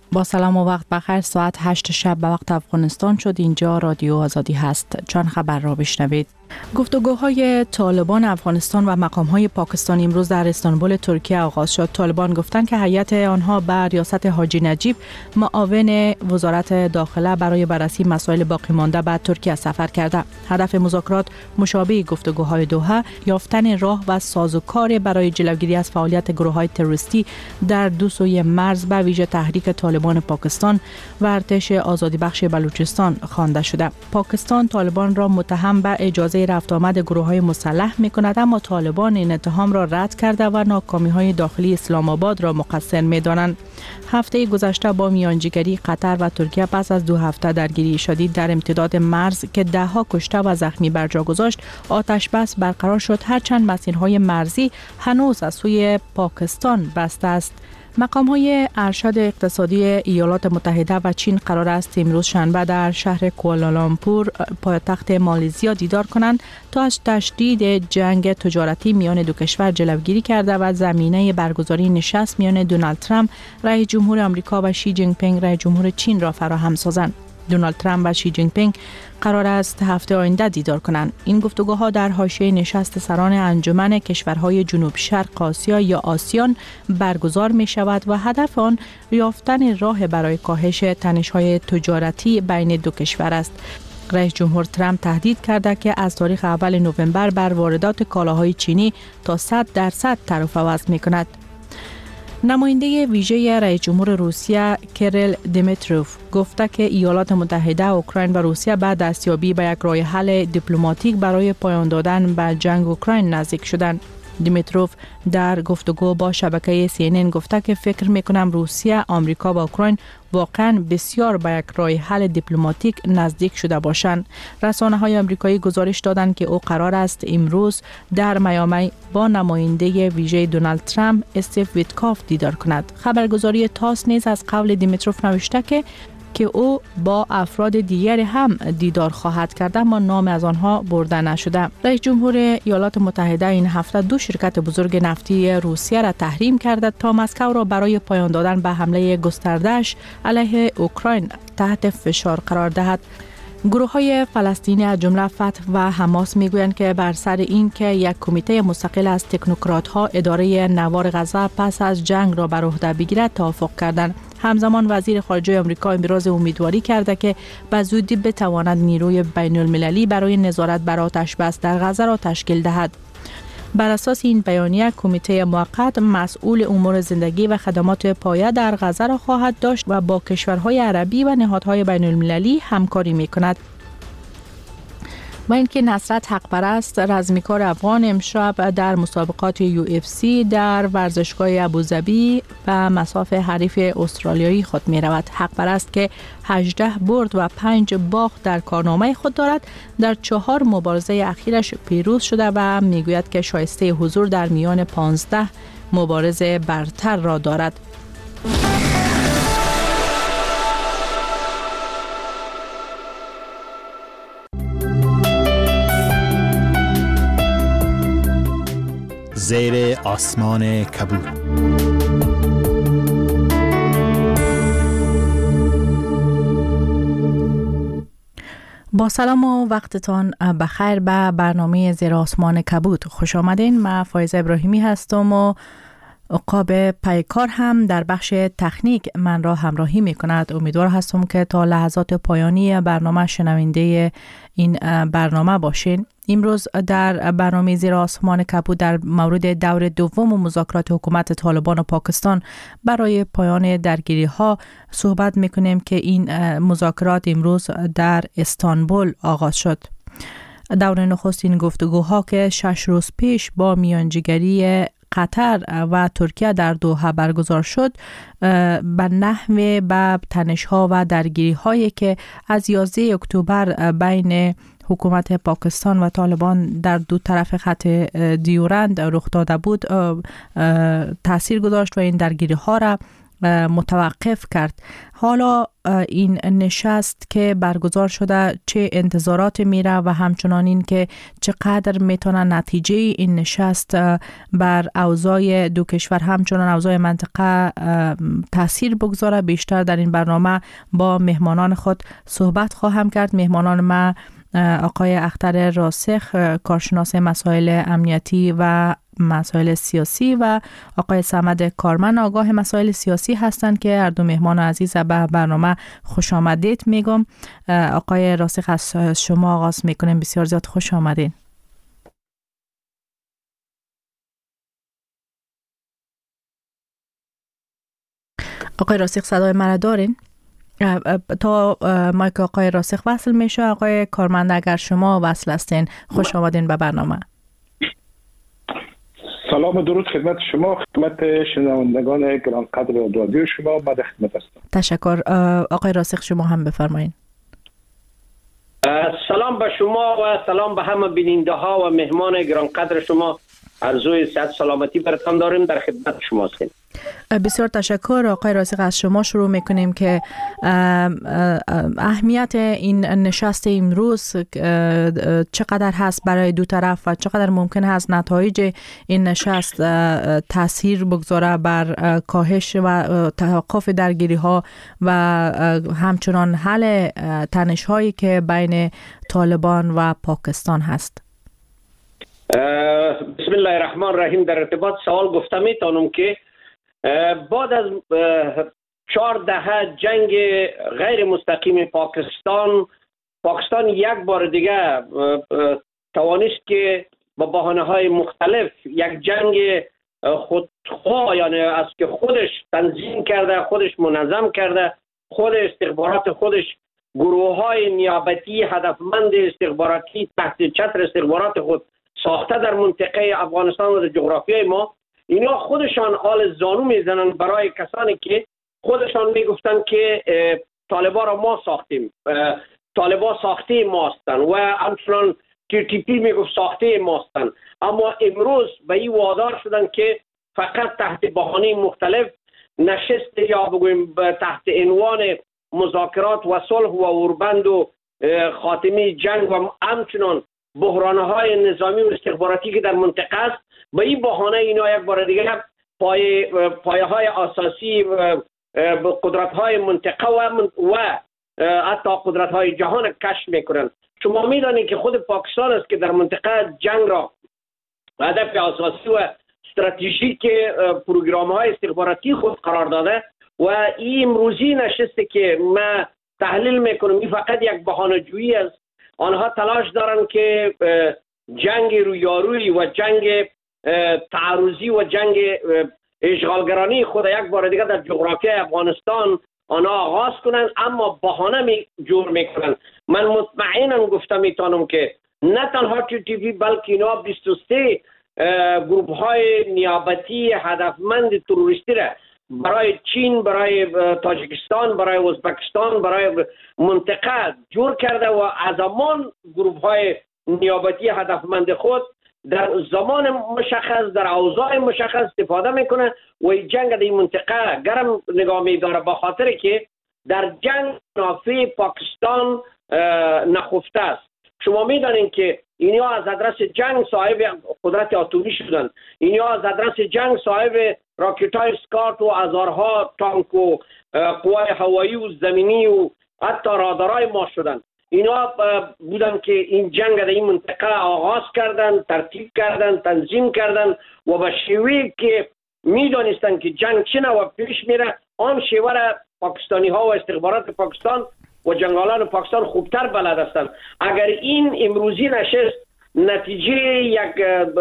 با سلام و وقت بخیر. ساعت 8 شب به وقت افغانستان شد. اینجا رادیو آزادی هست. چند خبر را بشنوید. گفتگوهای طالبان افغانستان و مقامهای پاکستان امروز در استانبول ترکیه آغاز شد. طالبان گفتند که هیئت آنها به ریاست حاجی نجیب معاون وزارت داخله برای بررسی مسائل باقی مانده به ترکیه سفر کرده. هدف مذاکرات مشابه گفتگوهای دوحه یافتن راه و سازوکار برای جلوگیری از فعالیت گروه‌های تروریستی در دو سوی مرز به ویژه تحریک طالبان پاکستان و ارتش آزادی بخش بلوچستان خوانده شده. پاکستان طالبان را متهم به اجازه رفت آمد گروه‌های مسلح می‌کند، اما طالبان این اتهام را رد کرده و ناکامی‌های داخلی اسلام آباد را مقصر می‌دانند. هفته گذشته با میانجیگری قطر و ترکیه پس از 2 هفته درگیری شدید در امتداد مرز که ده‌ها کشته و زخمی بر جا گذاشت، آتش بس برقرار شد، هرچند مسیرهای مرزی هنوز از سوی پاکستان بسته است. مقام‌های ارشد اقتصادی ایالات متحده و چین قرار است امروز شنبه در شهر کوالالامپور پایتخت مالزیا دیدار کنند تا از تشدید جنگ تجارتی میان دو کشور جلوگیری کرده و زمینه برگزاری نشست میان دونالد ترامپ رئیس جمهور آمریکا و شی جین پینگ رئیس جمهور چین را فراهم سازند. دونالد ترامپ و شی جین پینگ قرار است هفته آینده دیدار کنند. این گفتگوها در حاشیه نشست سران انجمن کشورهای جنوب شرق آسیا یا آسیان برگزار می شود و هدف آن یافتن راه برای کاهش تنش‌های تجارتی بین دو کشور است. رئیس جمهور ترامپ تهدید کرده که از تاریخ اول نوامبر بر واردات کالاهای چینی تا 100% تعرفه وضع می کند. نماینده ویژه رئیس جمهور روسیه کریل دیمیتروف گفته که ایالات متحده، اوکراین و روسیه به دستیابی به یک راه حل دیپلماتیک برای پایان دادن به جنگ اوکراین نزدیک شدند. دیمیتروف در گفتگو با شبکه CNN گفته که فکر میکنم روسیه، آمریکا و اوکراین واقعا بسیار به یک راه حل دیپلماتیک نزدیک شده باشند. رسانه‌های آمریکایی گزارش دادند که او قرار است امروز در میامی با نماینده ویژه دونالد ترامپ استیو ویتکاف دیدار کند. خبرگزاری تاس نیز از قول دیمیتروف نوشته که او با افراد دیگری هم دیدار خواهد کرد، اما نام از آنها برده نشده. رئیس جمهور ایالات متحده این هفته 2 شرکت بزرگ نفتی روسیه را تحریم کرده تا مسکو را برای پایان دادن به حمله گسترده‌اش علیه اوکراین تحت فشار قرار دهد. گروه‌های فلسطینی از جمله فتح و حماس میگویند که بر سر این که یک کمیته مستقل از تکنوکرات‌ها اداره نوار غزه پس از جنگ را بر عهده بگیرد توافق کردند. همزمان وزیر خارجه آمریکا امروز امیدواری کرده که به زودی بتواند نیروی بین‌المللی برای نظارت بر آتش بس در غزه را تشکیل دهد. بر اساس این بیانیه کمیته موقت مسئول امور زندگی و خدمات پایه در غزه را خواهد داشت و با کشورهای عربی و نهادهای بین‌المللی همکاری می‌کند. با اینکه نصرت حق پرست رزمیکار افغان امشب در مسابقات UFC در ورزشگاه ابوظبی به مصاف حریف استرالیایی خود می رود. حق پرست که 18 برد و 5 باخت در کارنامه خود دارد، در 4 مبارزه اخیرش پیروز شده و می گوید که شایسته حضور در میان 15 مبارزه برتر را دارد. زیر آسمان کبود. با سلام و وقتتان بخیر به برنامه زیر آسمان کبود خوش آمدین. من فایزه ابراهیمی هستم و عقاب پیکار هم در بخش تکنیک من را همراهی می کند. امیدوار هستم که تا لحظات پایانی برنامه شنونده این برنامه باشین. امروز در برنامه زیر آسمان کبود در مورد دور دوم مذاکرات حکومت طالبان و پاکستان برای پایان درگیری ها صحبت می کنیم که این مذاکرات امروز در استانبول آغاز شد. دور نخستین گفتگوها که 6 روز پیش با میانجیگری قطر و ترکیه در دوحه برگزار شد به نحو به تنش‌ها و درگیری‌هایی که از 11 اکتبر بین حکومت پاکستان و طالبان در دو طرف خط دیورند رخ داده بود تاثیر گذاشت و این درگیری‌ها را متوقف کرد. حالا این نشست که برگزار شده چه انتظارات میره و همچنان این که چقدر میتونه نتیجه این نشست بر اوضاع دو کشور همچنان اوضاع منطقه تاثیر بگذاره، بیشتر در این برنامه با مهمانان خود صحبت خواهم کرد. مهمانان ما آقای اختر راسخ، کارشناس مسائل امنیتی و مسائل سیاسی، و آقای صمد کارمن، آگاه مسائل سیاسی هستند که هر دو مهمان عزیز به برنامه خوش آمدید میگم. آقای راسخ، از شما آغاز میکنیم. بسیار زیاد خوش آمدین. آقای راسخ صدای مرا دارین؟ تا مایک آقای راسخ وصل میشه. آقای کارمند اگر شما وصل هستین خوش آمدین به برنامه. سلام و درود خدمت شما، خدمت شنوندگان گرانقدر رادیو شما. بعد خدمت هستم. تشکر. آقای راسخ شما هم بفرمایید. سلام به شما و سلام به همه بیننده ها و مهمان گرانقدر شما. آرزوی صحت سلامتی براتون داریم. در خدمت شما هستیم. بسیار تشکر. آقای راسخ، از شما شروع میکنیم که اهمیت این نشست امروز چقدر هست برای دو طرف و چقدر ممکن هست نتایج این نشست تاثیر بگذاره بر کاهش و توقف درگیری ها و همچنان حل تنش هایی که بین طالبان و پاکستان هست. بسم الله الرحمن الرحیم. در ارتباط سوال گفتم میتونم که بعد از 4 دهه جنگ غیر مستقیم پاکستان یک بار دیگه توانست که با بهانه‌های مختلف یک جنگ خودخواه، یعنی از که خودش تنظیم کرده، خودش منظم کرده، خود استخبارات خودش، گروه‌های نیابتی هدفمند استخباراتی تحت چتر استخبارات خود ساخته در منطقه افغانستان و در جغرافیای ما، اینا خودشان آل زانو میزنن برای کسانی که خودشان میگفتن که طالبان را ما ساختیم، طالبان ساخته ما هستند و همچنان TTP میگفت ساخته ما هستند. اما امروز به این وادار شدن که فقط تحت بهانه مختلف نشست یا بگویم تحت عنوان مذاکرات و صلح و اوربند و خاتمه جنگ و همچنان بحران‌های نظامی و استخباراتی که در منطقه است، به این بهانه اینا یک بار دیگه پایه‌های اساسی قدرت‌های منطقه و حتی قدرت‌های جهان کشف می‌کنند. شما می‌دانید که خود پاکستان است که در منطقه جنگ را هدف اساسی و استراتژیک پروگرام‌های استخباراتی خود قرار داده و این امروزی نشسته که ما تحلیل می‌کنم این فقط یک بهانه‌جویی است. آنها تلاش دارند که جنگ رویارویی و جنگ تعرضی و جنگ اشغالگرانی خود یک بار دیگه در جغرافیای افغانستان آنها آغاز کنند، اما بهانه جور میکنند. من مطمئنم گفتم میتونم که نه تنها TTP بلکه اینا 23 گروه های نیابتی هدفمند تروریستی را برای چین، برای تاجیکستان، برای ازبکستان، برای منطقه جور کرده و از همان گروه های نیابتی هدفمند خود در زمان مشخص در اوضاع مشخص استفاده میکنه و این جنگ در این منطقه گرم نگاه میداره، با خاطر که در جنگ نافع پاکستان نخفته است. شما میدانید که اینها از ادرس جنگ صاحب قدرت اتمی شدند، اینها از ادرس جنگ صاحب راکت‌های اسکارت و هزارها تانک و قوای هوایی و زمینی و حتی رادارهای ما شدند. اینا بودن که این جنگ در این منطقه آغاز کردن، ترتیب کردن، تنظیم کردن و به شیوهی که میدانستن که جنگ چه نوع پیش میره آن شیوه را پاکستانی ها و استخبارات پاکستان و جنگالان پاکستان خوبتر بلد هستند. اگر این امروزی نشست نتیجه یک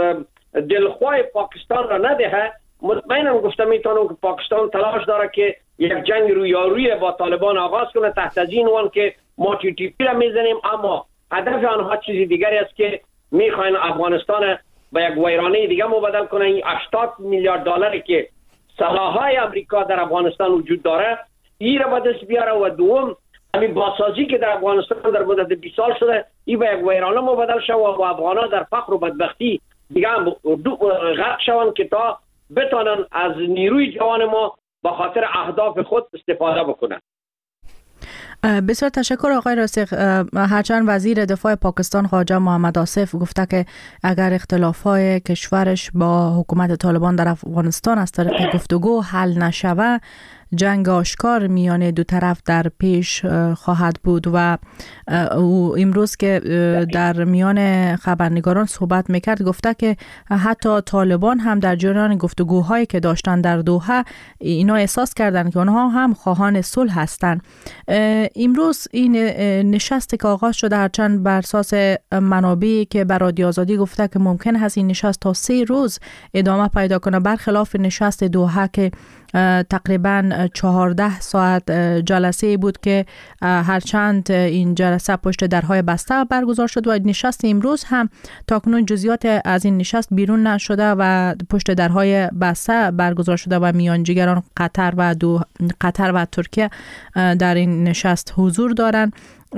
دلخواه پاکستان را ندهه، مطمئنم گفتم میتونم که پاکستان تلاش داره که یک جنگ رویارویی با طالبان آغاز کنه تحت از این عنوان که ما TTP را میزنیم، اما هدف آنها چیزی دیگری است که میخواین افغانستان به یک ویرانه دیگه مبدل کنن. این 80 میلیارد دلاری که سلاح‌های امریکا در افغانستان وجود داره این را به دست بیاره و دوم همین بازسازی که در افغانستان در مدت 20 سال شده این به یک ویرانه مبدل شود و افغان‌ها در فقر و بدبختی دیگه هم غرق شوند که تا بتانن از نیروی جوان ما به خاطر اهداف خود استفاده بکنند. بسیار تشکر آقای راسخ. هرچند وزیر دفاع پاکستان خواجه محمد آصف گفته که اگر اختلافات کشورش با حکومت طالبان در افغانستان از طریق گفتگو حل نشوه، جنگ آشکار میان دو طرف در پیش خواهد بود و امروز که در میان خبرنگاران صحبت میکرد گفته که حتی طالبان هم در جریان گفتگوهایی که داشتن در دوحه اینا احساس کردن که اونها هم خواهان صلح هستند. امروز این نشست که آغاز شده، هرچند بر اساس منابعی که بر رادیو آزادی گفته که ممکن هست این نشست تا 3 روز ادامه پیدا کنه، برخلاف نشست دوحه که تقریبا 14 ساعت جلسه بود که هرچند این جلسه پشت درهای بسته برگزار شد و نشست امروز هم تاکنون جزئیات از این نشست بیرون نشده و پشت درهای بسته برگزار شده و میانجیگران قطر و ترکیه در این نشست حضور دارند.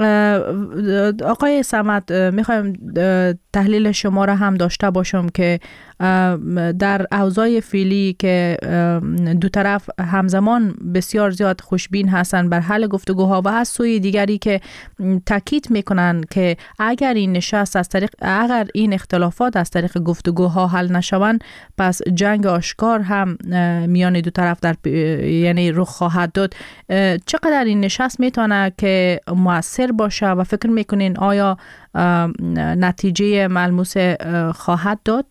آقای صمد، میخوایم تحلیل شما را هم داشته باشم که در اوضاع فعلی که دو طرف همزمان بسیار زیاد خوشبین هستند بر حل گفتگوها و از سوی دیگری که تاکید میکنن که اگر این نشست اگر این اختلافات از طریق گفتگوها حل نشوند، پس جنگ آشکار هم میان دو طرف یعنی رخ خواهد داد. چقدر این نشست میتونه که مؤثر باشه و فکر میکنین آیا نتیجه ملموس خواهد داد؟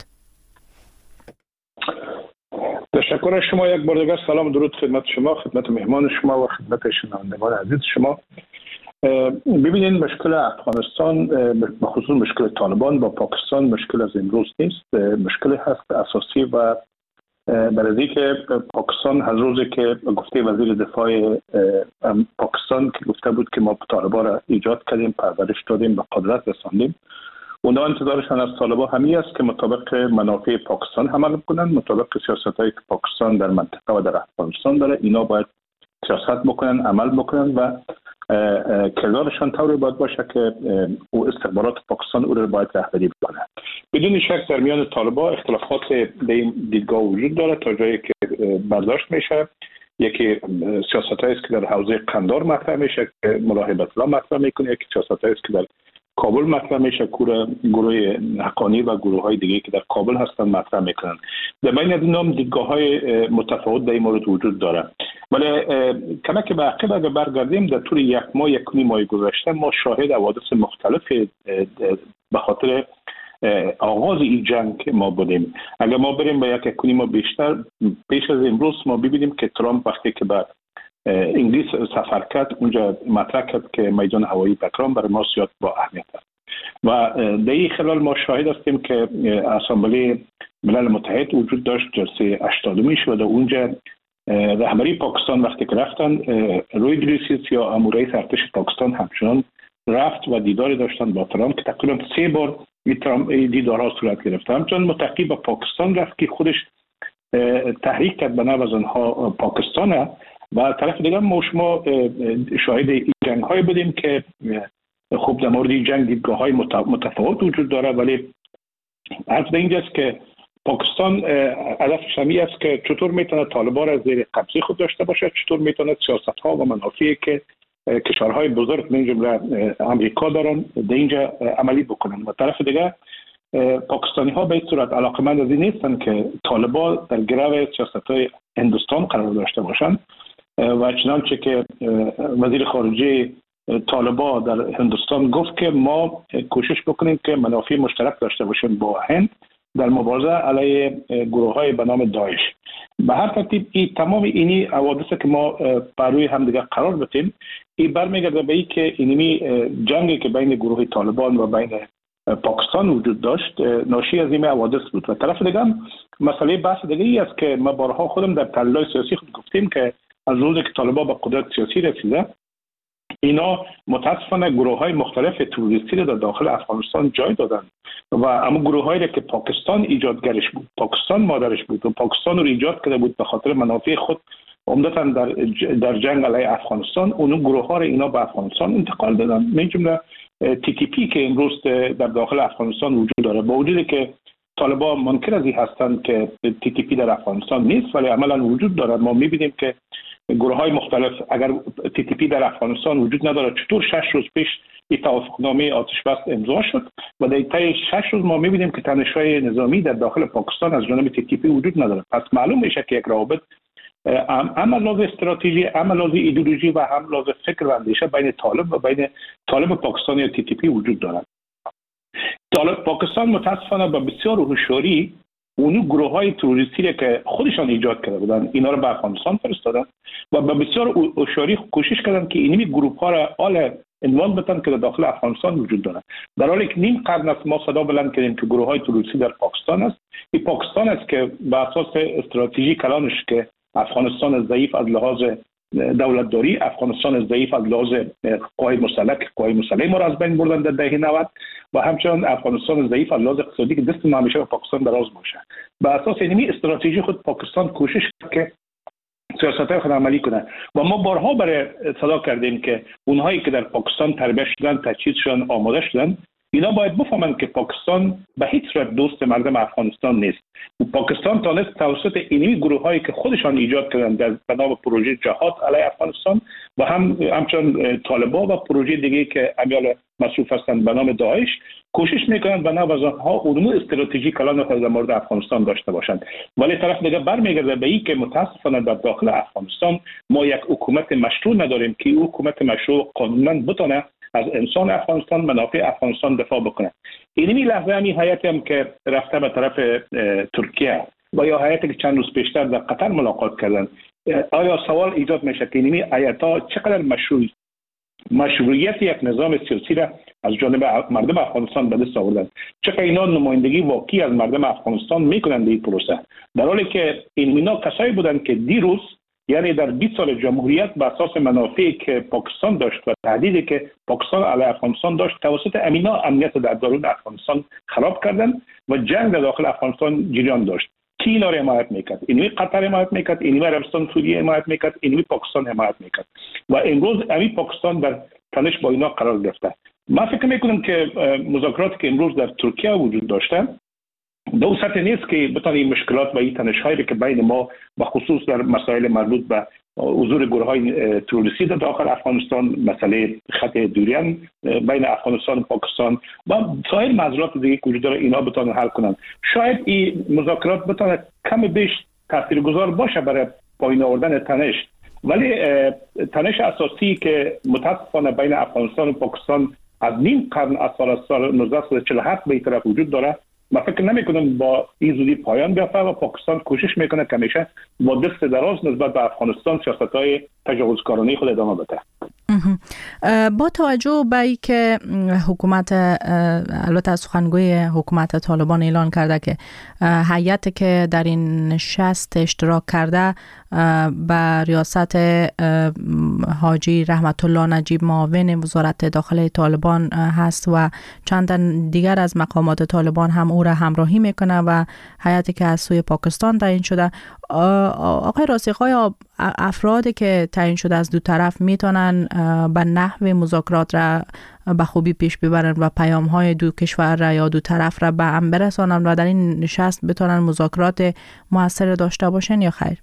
تشکر از شما. یک بار دیگر سلام درود خدمت شما، خدمت مهمان شما و خدمت شنوندگان عزیز شما. ببینید، مشکل افغانستان به خصوص مشکل طالبان با پاکستان مشکل از امروز نیست، مشکل هست اساسی و برای که پاکستان از روزی که گفته وزیر دفاع پاکستان که گفته بود که ما طالبان را ایجاد کردیم، پرورش دادیم، به قدرت رساندیم، اونا انتظارشان از طالبان همی است که مطابق منافع پاکستان عمل کنند، مطابق سیاستایی که پاکستان در منطقه و در افغانستان داره اینا باید سیاست بکنن، عمل بکنن و کردارشان طوری باید باشه که او استخبارات پاکستان او را باید رهبری بکنه. بدون شک در میان طالبان اختلافات به این دیدگاه وجود داره تا جایی که برداشت میشه. یکی سیاستایی است که در حوزه قندار مطرح میشه که ملاحظات لا مطرح میکنه، یکی سیاستایی است که در کابل مطرح میشه که گروه حقانی و گروه های دیگه که در کابل هستن مطرح میکنن. در بین از اینا دیدگاه های متفاوت در این مورد وجود داره. ولی کمک به عقب اگر برگردیم، در طول یک ماه گذشته ما شاهد حوادث مختلف به خاطر آغاز این جنگ ما بودیم. اگر ما بریم به یک ماه بیشتر پیش از امروز، ما ببینیم که ترامپ وقتی که به انگلیس سفر کرد، اونجا مطرح کرد که میدان هوایی تهران برای ما بسیار با اهمیت است و در این خلال ما شاهد هستیم که اسامبله ملل متحد وجود داشت، جلسه 80 شد و اونجا رهبری پاکستان وقتی که رفتن، روی دریسیس یا رئیس ارتش پاکستان همچنان رفت و دیداری داشتن با ترامپ که تقریبا 3 بار این دیدارها صورت گرفت. همچنان متقی به پاکستان رفت که خودش تحریک کرد به نوع از آنها پاکستانه و طرف دیگر ما شما شاهد این جنگ های بودیم که خب در مورد این جنگ دیدگاه های متفاوت وجود داره، ولی حرف در اینجاست که پاکستان هدفش همی است که چطور میتونه طالبان را زیر قبضه خود داشته باشه، چطور میتونه سیاست ها و منافعی که کشورهای بزرگ من جمله امریکا دارن در اینجا عملی بکنن. و طرف دیگر پاکستانی ها به این صورت علاقمند از این نیستن که طالبان در گرو سیاست های هندوستان قرار داشته باشند و چنانچه که وزیر خارجه طالبان در هندوستان گفت که ما کوشش بکنیم که منافع مشترک داشته باشیم با هند در مبارزه علیه گروه های به نام داعش. به هر ترتیب این تمام اینی حوادث که ما بر روی هم دیگه قرار بدیم، این برمیگرده به این که اینمی جنگی که بین گروه طالبان و بین پاکستان وجود داشت ناشی از این حوادث بود. و طرف دیگه هم مسئله بحث دیگه ای است که ما بارها خودم در تحلیل سیاسی خود گفتیم که از روزی که طالبان به قدرت سیاسی رسیده، اینا متاسفانه گروه های مختلف تروریستی را در داخل افغانستان جای دادن و اما گروه هایی که پاکستان ایجادگرش بود، پاکستان مادرش بود و پاکستان رو ایجاد کرده بود به خاطر منافع خود، عمدتاً در جنگ علیه افغانستان، اون گروه ها را اینا به افغانستان انتقال دادن. من جمله TTP که امروز در داخل افغانستان وجود داره، با وجودی که طالبان منکر از این هستند که تی تی پی در افغانستان نیست، ولی عملا وجود دارد. ما می‌بینیم که گروه های مختلف، اگر تی تی پی در افغانستان وجود نداره، چطور 6 روز پیش این توافقنامه آتش بس امضا شد و در طی 6 روز ما می‌بینیم که تنش‌های نظامی در داخل پاکستان از جانب تی تی پی وجود نداره. پس معلوم میشه که یک روابط هم لحاظ استراتژی، هم لحاظ ایدئولوژی و هم لحاظ فکر و اندیشه بین طالب و بین طالب پاکستانی و تی تی پی وجود دارد. طالب پاکستان متاسفانه با بسیار هوشیاری اون گروه‌های تروریستی که خودشان ایجاد کرده بودن اینا رو به افغانستان فرستادن و با بسیار هوشیاری کوشش کردن که اینمی گروه‌ها را آل عنوان بدن که در داخل افغانستان وجود دارند. در حالی که نیم قرن است ما صدا بلند کردیم که گروه‌های تروریستی در پاکستان است. این پاکستان است که به اساس استراتژی کلانش که افغانستان ضعیف از لحاظ دولتداری، افغانستان ضعیف از لحاظ قوای مسلح ما را از بین بردن در دهه 90 و همچنان افغانستان ضعیف از لحاظ اقتصادی که دست ما همیشه به پاکستان دراز باشه. به اساس اینمی استراتژی خود پاکستان کوشش کرد که سیاست‌های خود عملی کنه و ما بارها برای صدا کردیم که اونهایی که در پاکستان تربیت شدن، تجهیز شدن، آماده شدن، اینا باید بفهمند که پاکستان به هیچ صورت دوست مردم افغانستان نیست. و پاکستان تانست توسط اینمی گروه‌هایی که خودشان ایجاد کردن در بنا به پروژه جهاد علیه افغانستان و همچنان طالبان و پروژه دیگه که امیال مصروف هستند به نام داعش کوشش میکنند بنا به آنها علوم استراتژیک کلان خود در مورد افغانستان داشته باشند. ولی طرف دیگه برمیگرده به این که متاسفانه در داخل افغانستان ما یک حکومت مشروع نداریم که این حکومت مشروع قانونا بتونه از انسان افغانستان، منافع افغانستان دفاع بکنه. اینمی لحظه همین هیئتی هم که رفته به طرف ترکیه و یا هیئتی که چند روز پیشتر در قطر ملاقات کردن، آیا سوال ایجاد میشه که اینمی هیئت‌ها چقدر مشروعیت یک نظام سیاسی را از جانب مردم افغانستان به دست آوردن؟ چقدر اینا نمایندگی واقعی از مردم افغانستان میکنند این پروسه؟ در حالی که اینا کسایی بودند که دیروز، یعنی در 20 سال جمهوریت، به اساس منافعی که پاکستان داشت و تهدیدی که پاکستان علیه افغانستان داشت توسط امینا امنیت در درون افغانستان خراب کردن و جنگ در داخل افغانستان جریان داشت. کی اینا را حمایت میکرد؟ اینوی قطر حمایت میکرد، اینوی عربستان سعودی حمایت میکرد، اینوی پاکستان حمایت میکرد و امروز همین پاکستان در تنش با اینا قرار گرفته. من فکر میکنم که مذاکراتی که امروز در ترکیه وجود داشته دو سطح نیست که بتونه این مشکلات و این تنش‌هایی که بین ما و خصوص در مسائل مربوط به حضور گروه‌های تروریستی در داخل افغانستان، مسئله خط دوریان بین افغانستان و پاکستان و سایر معضلات دیگه که وجود داره اینا بتونن حل کنن. شاید این مذاکرات بتونه کم بیش تاثیرگذار باشه برای پایین آوردن تنش، ولی تنش اساسی که متاسفانه بین افغانستان و پاکستان از نیم قرن از سال 1947 به طرف وجود داره، من فکر نمی‌کنم با این زودی پایان بیافته و پاکستان کوشش میکنه که همیشه با دست دراز نسبت به افغانستان سیاست‌های تجاوزکارانه خود ادامه بده. با توجه به اینکه حکومت، البته از سخنگوی حکومت طالبان اعلان کرده که هیئتی که در این نشست اشتراک کرده به ریاست حاجی رحمت الله نجیب معاون وزارت داخله طالبان هست و چند دیگر از مقامات طالبان هم او را همراهی میکنه و هیئتی که از سوی پاکستان تعیین شده، آقای راسخ‌های افرادی که تعیین شده از دو طرف میتونن به نحو مذاکرات را به خوبی پیش ببرن و پیام‌های دو کشور را یا دو طرف را به هم برسانن و در این نشست بتونن مذاکرات موثر داشته باشن یا خیر؟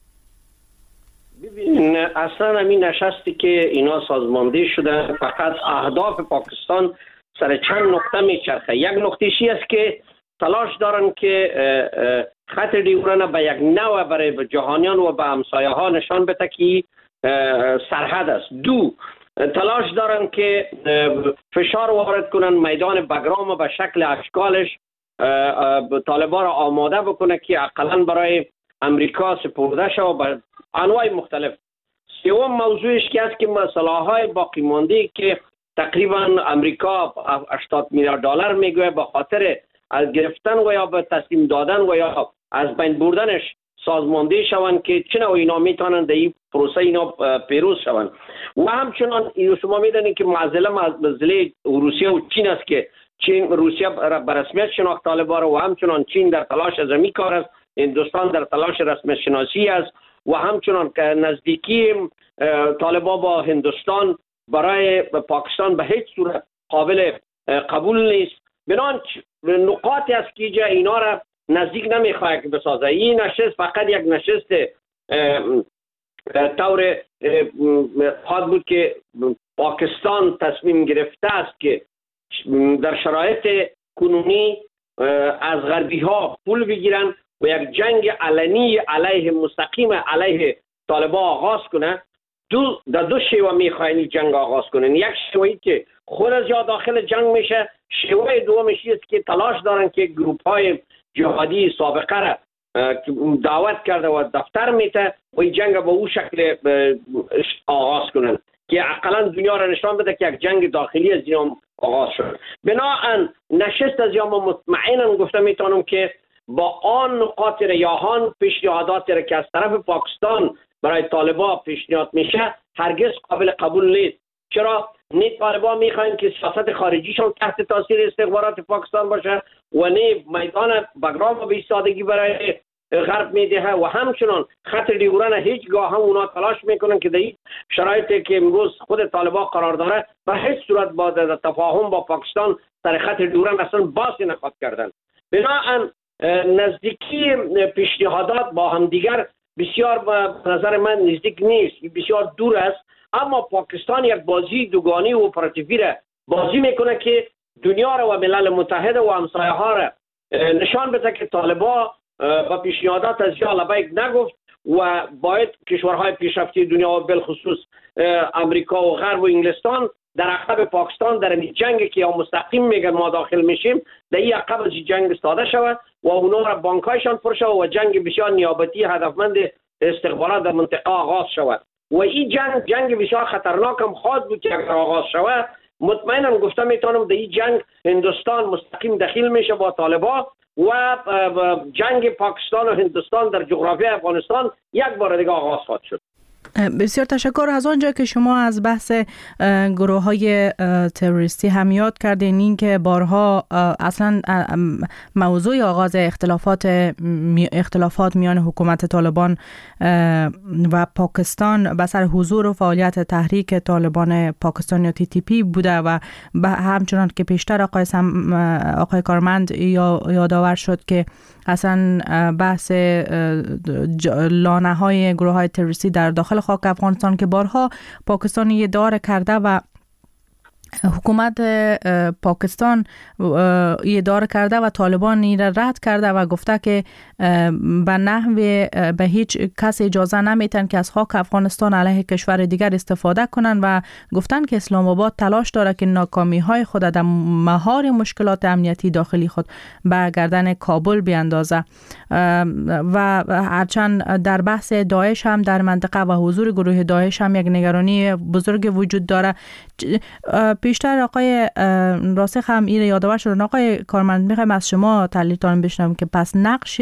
ببین، اصلا همین نشستی که اینا سازماندهی شده فقط اهداف پاکستان سر چند نقطه میچرخه. یک نقطه‌شی است که تلاش دارن که خط دیوران به یک نوع برای جهانیان و به همسایه ها نشان بده که سرحد است. دو، تلاش دارن که فشار وارد کنن میدان بگرام و به شکل اشکالش طالبان را آماده بکنه که اقلا برای امریکا سپرده شود به انواع مختلف. سوم موضوعش که است که مسئله‌های باقی مانده که تقریبا امریکا 80 میلیارد دلار میگوه به خاطر از گرفتن و یا به تسلیم دادن و یا از بین بردنش سازمانده شوند که چه نوع اینا میتونن در این پروسه اینا پیروز شوند. و همچنان شما میدونید که معضله روسیه و چین است که چین روسیه به رسمیت شناخت طالبان و همچنان چین در تلاش از این کار است، هندوستان در تلاش رسمیت شناسی است و همچنان که نزدیکی طالبان با هندوستان برای پاکستان به هیچ صورت قابل قبول نیست بنان نقاطی است که اینا را نزدیک نمیخواد که بسازه. این نشست فقط یک نشست طور خواهد بود که پاکستان تصمیم گرفته است که در شرایط کنونی از غربی ها پول بگیرن و یک جنگ علنی علیه مستقیم علیه طالبان آغاز کنه. در دو شیوه میخواین جنگ آغاز کنن. یک شیوهی که خود از یا داخل جنگ میشه، شیوه دومش است که تلاش دارن که گروپ های جهادی سابقه را دعوت کرده و دفتر میته و این جنگ به او شکل آغاز کنن که اقلا دنیا را نشان بده که یک جنگ داخلی از اینام آغاز شد. بنابراین نشست از ما مطمئنا گفته میتونم که با آن نقاط ریاحان پیشنهاداتی را که از طرف پاکستان برای طالبان پیشنهاد میشه هرگز قابل قبول نیست. چرا؟ نه طالبان میخواین که سیاست خارجیشون تحت تاثیر استخبارات پاکستان باشه و نه میدان بگرام به سادگی برای غرب میده و همچنان خط دیوران هیچگاه هم اونا تلاش میکنن که در این شرایطی که امروز خود طالبان قرار داره به هیچ صورت با تفاهم با پاکستان سر خط دیوران اصلا باسی نخواد کردن. بنابراین نزدیکی پیشنهادات با هم دیگر بسیار به نظر من نزدیک نیست، بسیار دور است. اما پاکستان یک بازی دوگانی و اپراتیوی را بازی میکنه که دنیا را و ملل متحد و همسایه ها را نشان بده که طالبان با پیشنهادات از یا لبیک نگفت و باید کشورهای پیشرفته دنیا و بالخصوص امریکا و غرب و انگلستان در عقب پاکستان در این جنگی که یا مستقیم میگن ما داخل میشیم در این عقب از جنگ استاده شود و اونا را بانکایشان پر شود و جنگ بسیار نیابتی هدفمند استخبارات در منطقه آغاز شود و این جنگ بسیار خطرناک هم خواهد بود که اگر آغاز شود. مطمئنا گفته میتونم در این جنگ هندوستان مستقیم دخیل میشه با طالبان و جنگ پاکستان و هندوستان در جغرافیای افغانستان یک بار دیگه آغاز خواهد شد. بسیار تشکر. از آنجا که شما از بحث گروه های تروریستی هم یاد کردین، این که بارها اصلا موضوع آغاز اختلافات میان حکومت طالبان و پاکستان به سر حضور و فعالیت تحریک طالبان پاکستان یا TTP بوده و همچنان که پیشتر آقای کارمند یادآور شد که اصلا بحث لانه های گروه های تروریستی در داخل خاک افغانستان که بارها پاکستان یه داره کرده و حکومت پاکستان اداره کرده و طالبان این را رد کرده و گفته که به نحو به هیچ کس اجازه نمیتن که از خاک افغانستان علیه کشور دیگر استفاده کنن و گفتن که اسلام آباد تلاش داره که ناکامی های خود در مهار مشکلات امنیتی داخلی خود به گردن کابل بیاندازه و هرچند در بحث داعش هم در منطقه و حضور گروه داعش هم یک نگرانی بزرگ وجود داره. پیشتر آقای راسخ هم این یادآور شدن. آقای کارمند میخوایم از شما تحلیلتان بشنویم که پس نقش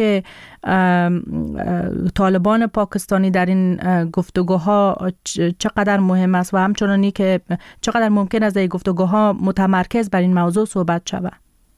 طالبان پاکستانی در این گفتگوها چقدر مهم است و همچنانی که چقدر ممکن است این گفتگوها متمرکز بر این موضوع صحبت شود.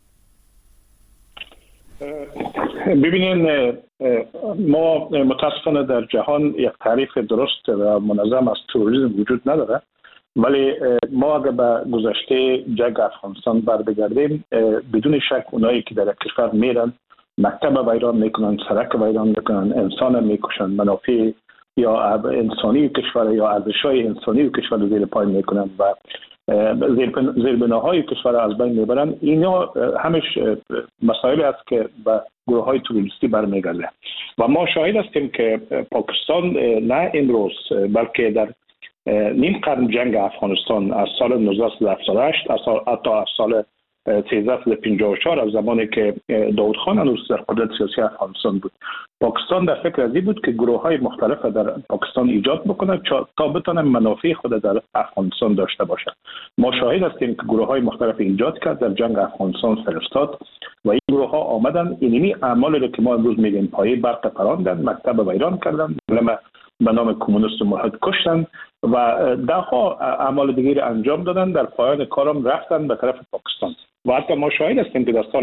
ببینین ما متاسفانه در جهان یک تعریف درست و منظم از تروریسم وجود نداره، ولی ما اگر به گذشته جنگ افغانستان برگردیم بدون شک اونایی که در کشور میرن مکتب ویران میکنن، سرک ویران میکنن، انسان میکشن، منافع یا انسانی کشور یا ارزش‌های انسانی کشور زیر پای میکنن و زیربناهای کشور از بین میبرن. اینا همش مسائل است که به گروه های تروریستی برمیگرده و ما شاهد هستیم که پاکستان نه امروز بلکه در نیم قرن جنگ افغانستان از سال 1978 تا از سال 1354 از زمانی که داود خان هنوز در قدرت سیاسی افغانستان بود، پاکستان در فکر ازی بود که گروه های مختلف در پاکستان ایجاد بکنه تا بتونه منافع خود در افغانستان داشته باشه. ما شاهد هستیم که گروه های مختلف ایجاد کرد، در جنگ افغانستان فرستاد و این گروه ها آمدن اینمی اعمالی که ما امروز میگیم پایه برق پراندن، مکتب ویران کردن، به نام کمونیست ملحد کشتن و دهها اعمال دیگری انجام دادن. در پایان کارم رفتن به طرف پاکستان و حتی ما شاهد هستیم که در سال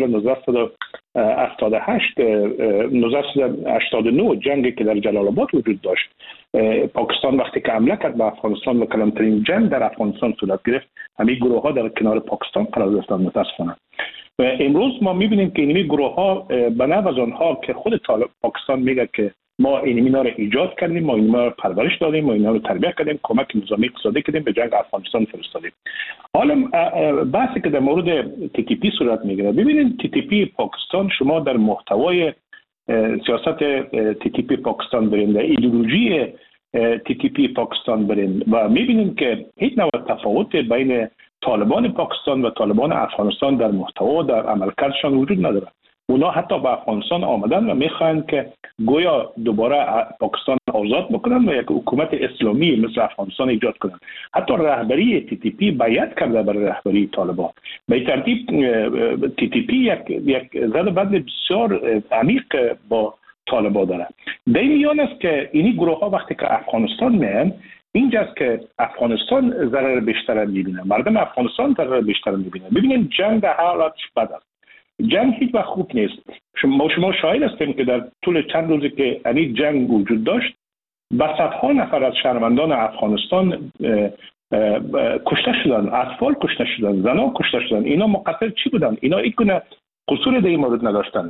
1989 جنگی که در جلال آباد وجود داشت، پاکستان وقتی که حمله کرد به افغانستان و کلانترین جنگ در افغانستان صورت گرفت، همین گروه ها در کنار پاکستان قرار گرفتن. متاسفانه امروز ما میبینیم که اینمی گروه ها به نوع از آنها که خود پاکستان میگه که ما اینا رو ایجاد کردیم، ما اینا رو پرورش دادیم، ما اینا رو تربیت کردیم، کمک نظامی اقتصادی کردیم، به جنگ افغانستان فرستادیم. حالا بحثی که در مورد TTP صورت میگیره، ببینید TTP پاکستان، شما در محتوای سیاست TTP پاکستان برین، در ایدئولوژی TTP پاکستان برین و میبینیم که هیچ نوع تفاوت بین طالبان پاکستان و طالبان افغانستان در محتوا و در عملکردشان وجود نداره. اونا حتی به افغانستان آمدن و میخواهند که گویا دوباره پاکستان آزاد بکنن و یک حکومت اسلامی مثل افغانستان ایجاد کنن. حتی رهبری TTP بیعت کرده برای رهبری طالبان. به ترتیب TTP یک زد بسیار عمیق با طالبان داره. در این میان است که اینی گروه ها وقتی که افغانستان میان، اینجاست که افغانستان ضرر بیشتر میبینه، مردم افغانستان ضرر بیشتر میبینه. ببینید جنگ در حالتش بد است. جنگ هیچ وقت خوب نیست. شما شاهد هستیم که در طول چند روزی که این جنگ وجود داشت، به صدها نفر از شهروندان افغانستان کشته شدن، اطفال کشته شدن، زنان کشته شدن. اینا مقصر چی بودن؟ اینا یک گونه قصور در این مورد نداشتن،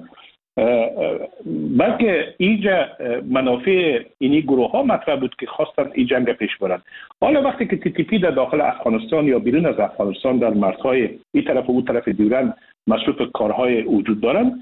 بلکه اینجا منافع اینی گروه ها مطرح بود که خواستن این جنگ پیش برن. حالا وقتی که TTP در داخل افغانستان یا بیرون از افغانستان در مرزهای این طرف و اون طرف دیگران مصروف کارهای وجود دارن،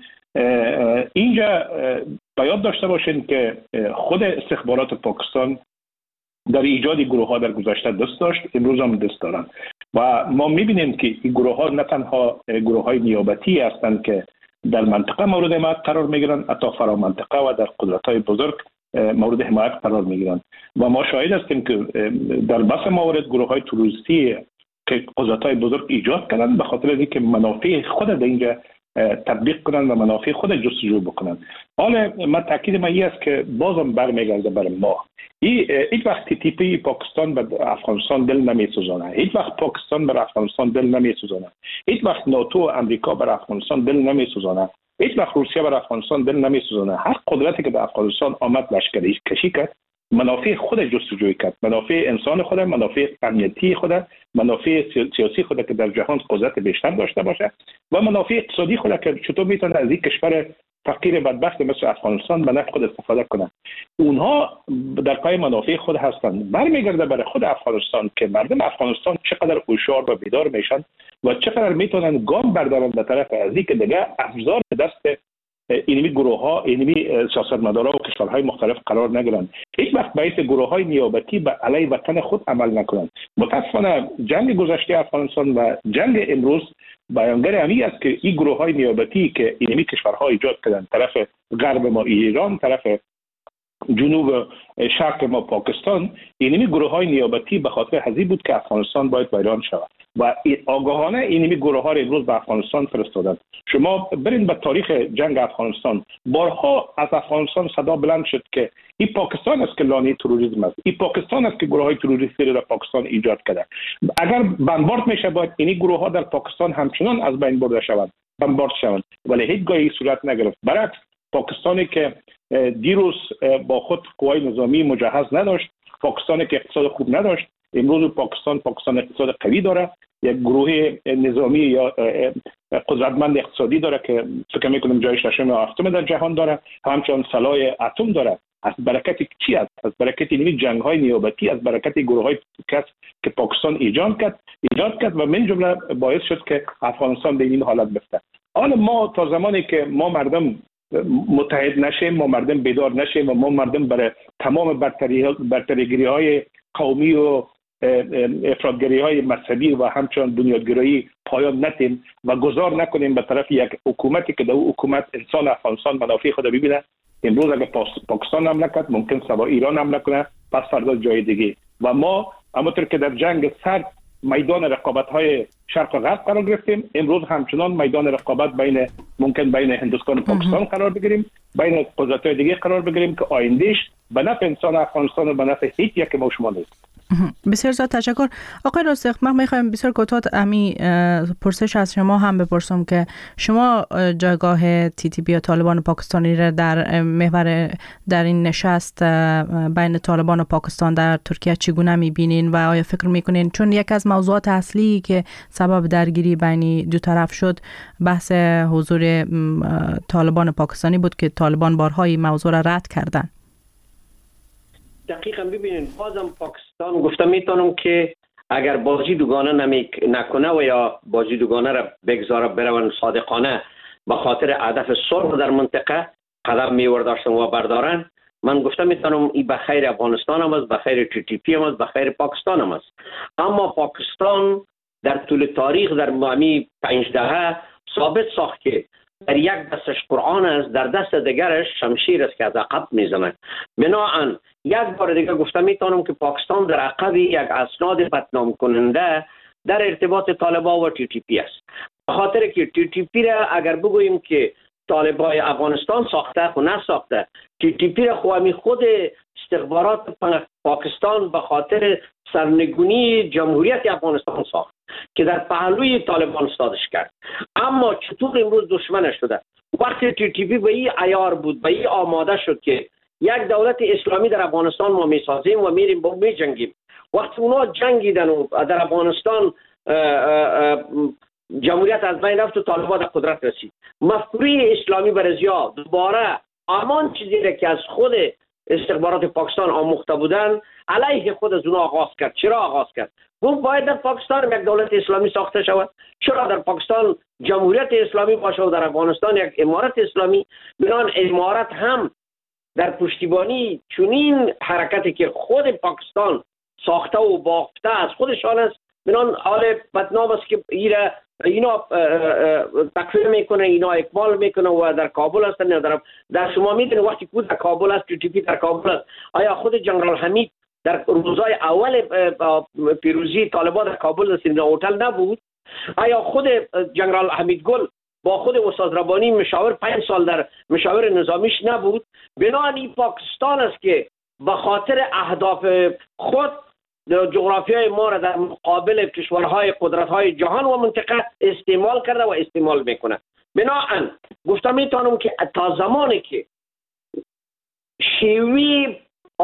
اینجا باید داشته باشین که خود استخبارات پاکستان در ایجاد گروه ها در گذشته دست داشت، امروز هم دست دارن و ما میبینیم که این گروه ها نه تنها گروه های نیابتی هستند که در منطقه مورد حمایت قرار میگیرن، حتی فرا منطقه و در قدرت‌های بزرگ مورد حمایت قرار میگیرن و ما شاهد هستیم که در بس موارد گروه‌های تروریستی که قدرت‌های بزرگ ایجاد کردن به خاطر اینکه منافع خود در اینجا تطبیق کنن و منافع خود جستجو بکنن. حالا من تاکید من است که بازم برمیگرده بر ما، هیچ وقت TTP پاکستان به افغانستان دل نمیسوزانه، هیچ وقت پاکستان بر افغانستان دل نمیسوزانه، هیچ وقت ناتو و امریکا بر افغانستان دل نمیسوزانه، هیچ وقت روسیه بر افغانستان دل نمیسوزانه. هر قدرتی که به افغانستان آمد لشکری کشی کرد، منافع خود جستجوی کرد، منافع انسان خود، منافع امنیتی خود، منافع سیاسی خود که در جهان قدرت بیشتر داشته باشه و منافع اقتصادی خود که چطور میتونه از این کشور فقیر بدبخت مثل افغانستان به نفع خود استفاده کنند. اونها در پای منافع خود هستند. برمیگرده برای خود افغانستان که مردم افغانستان چقدر هوشیار و بیدار میشن و چقدر میتونن گام بردارن به طرف از اینکه دیگه ابزار دست اینمی گروه ها، اینمی سیاستمدارا و کشورهای مختلف قرار نگیرند. هیچ وقت باعث گروه های نیابتی به علیه وطن خود عمل نکنند. متاسفانه جنگ گذشته افغانستان و جنگ امروز بیانگر همی است که این گروه های نیابتی که اینمی کشورها ایجاد کردن، طرف غرب ما ایران، طرف جنوب شرق ما پاکستان، اینمی گروه های نیابتی به خاطر هزی بود که افغانستان باید ویران شود و آگاهانه اینمی گروه ها را امروز به افغانستان فرستادند. شما برین به تاریخ جنگ افغانستان، بارها از افغانستان صدا بلند شد که این پاکستان است که لانه تروریسم است، این پاکستان است که گروه های تروریستی را در پاکستان ایجاد کرده. اگر بمبارد میشه باید این گروه ها در پاکستان همچنان از بین برده شوند، بمبارد شوند، ولی هیچگاهی صورت نگرفت. برعکس پاکستانی که دیروز با خود قوای نظامی مجهز نداشت، پاکستانی که اقتصاد خوب نداشت، امروز پاکستان اقتصاد قوی داره، یک گروه نظامی یا قدرتمند اقتصادی داره که فکر میکنم جای ششم و هفتم در جهان داره، همچنان سلاح اتم داره. از برکت چی است؟ از برکت این جنگ های نیابتی، از برکت گروه های که پاکستان ایجاد کرد و من جمله باعث شد که افغانستان به این حالت بفته. حالا ما تا زمانی که ما مردم متحد نشیم، ما مردم بیدار نشیم و ما مردم برای تمام برتریگری های قومی و افراطگری های مذهبی و همچنان بنیادگرایی پایان ندیم و گذار نکنیم به طرف یک حکومتی که در اون حکومت انسان افغانستان منافع خود ببینه. امروز اگر پاکستان حمله کرد، ممکن سبا ایران حمله کنه، پس فردا جای دیگه. و ما همونطور که در جنگ سرد میدان رقابت های شرق و غرب قرار گرفتیم، امروز همچنان میدان رقابت ممکن بین هندوستان و پاکستان قرار بگیریم، بین قدرت‌های دیگه قرار بگیریم که آیندهش به نفع انسان افغانستان و به نفع هیچ یک ما شما نیست. بسیار زیاد تشکر. آقای رستق، من میخوایم بسیار کوتاه امی پرسش از شما هم بپرسم که شما جایگاه TTP یا طالبان پاکستانی را در محور در این نشست بین طالبان و پاکستان در ترکیه چگونه میبینین و آیا فکر میکنین، چون یک از موضوعات اصلی که سبب درگیری بین دو طرف شد بحث حضور طالبان پاکستانی بود که طالبان بارهای موضوع را رد کردن. دقیقا ببینید، بازم پاکستان گفتم میتونم که اگر بازی دوگانه نکنه و یا بازی دوگانه را بگذاره برون صادقانه به خاطر هدف صلح در منطقه قدم میورداشتن و بردارن، من گفتم میتونم این به خیر افغانستان هم است، به خیر TTP هم است، به خیر پاکستان هم است. اما پاکستان در طول تاریخ در مامی 5 دهه ثابت ساخت که در یک دستش قرآن است، در دست دیگرش شمشیر است که از عقب میزنه. بنابراین یک بار دیگه گفتم میتونم که پاکستان در عقب یک اسناد بدنام کننده در ارتباط طالبان و TTP است. به خاطر که TTP را اگر بگوییم که طالبان افغانستان ساخته و نساخته، TTP را خود استخبارات پاکستان به خاطر سرنگونی جمهوریت افغانستان ساخت که در پهلوی طالبان استادش کرد. اما چطور امروز دشمنش شده؟ وقتی TTP به این عیار بود، به این آماده شد که یک دولت اسلامی در افغانستان ما میسازیم و میریم با میجنگیم، وقتی اونا جنگیدن و در افغانستان جمهوریت از بین رفت و طالبان در قدرت رسید، مفکوره اسلامی برزیا دوباره همان چیزی را که از خود استخبارات پاکستان آموخته بودن علیه خود از اونا آغاز کرد. چرا آغاز کرد؟ گفت باید در پاکستان یک دولت اسلامی ساخته شود. چرا در پاکستان جمهوریت اسلامی باشه و در افغانستان یک امارت اسلامی؟ بنان امارت هم در پشتیبانی چنین حرکتی که خود پاکستان ساخته و بافته از خودشان است، بنان حال بدنام است که اینا تکفیر میکنه، اینا اکمال میکنه و در کابل هستن. در شما میدونید وقتی که در کابل است، TTP در کابل است، آیا خود جنرال حمید در روزهای اول پیروزی طالبان در کابل رسید هتل نبود؟ آیا خود جنرال حمید گل با خود استاد ربانی مشاور 5 سال در مشاور نظامیش نبود؟ بنابراین پاکستان است که به خاطر اهداف خود جغرافیای ما را در مقابل کشورهای قدرت‌های جهان و منطقه استعمال کرده و استعمال میکنه. بنابراین گفتم میتونم که تا زمانی که شیوه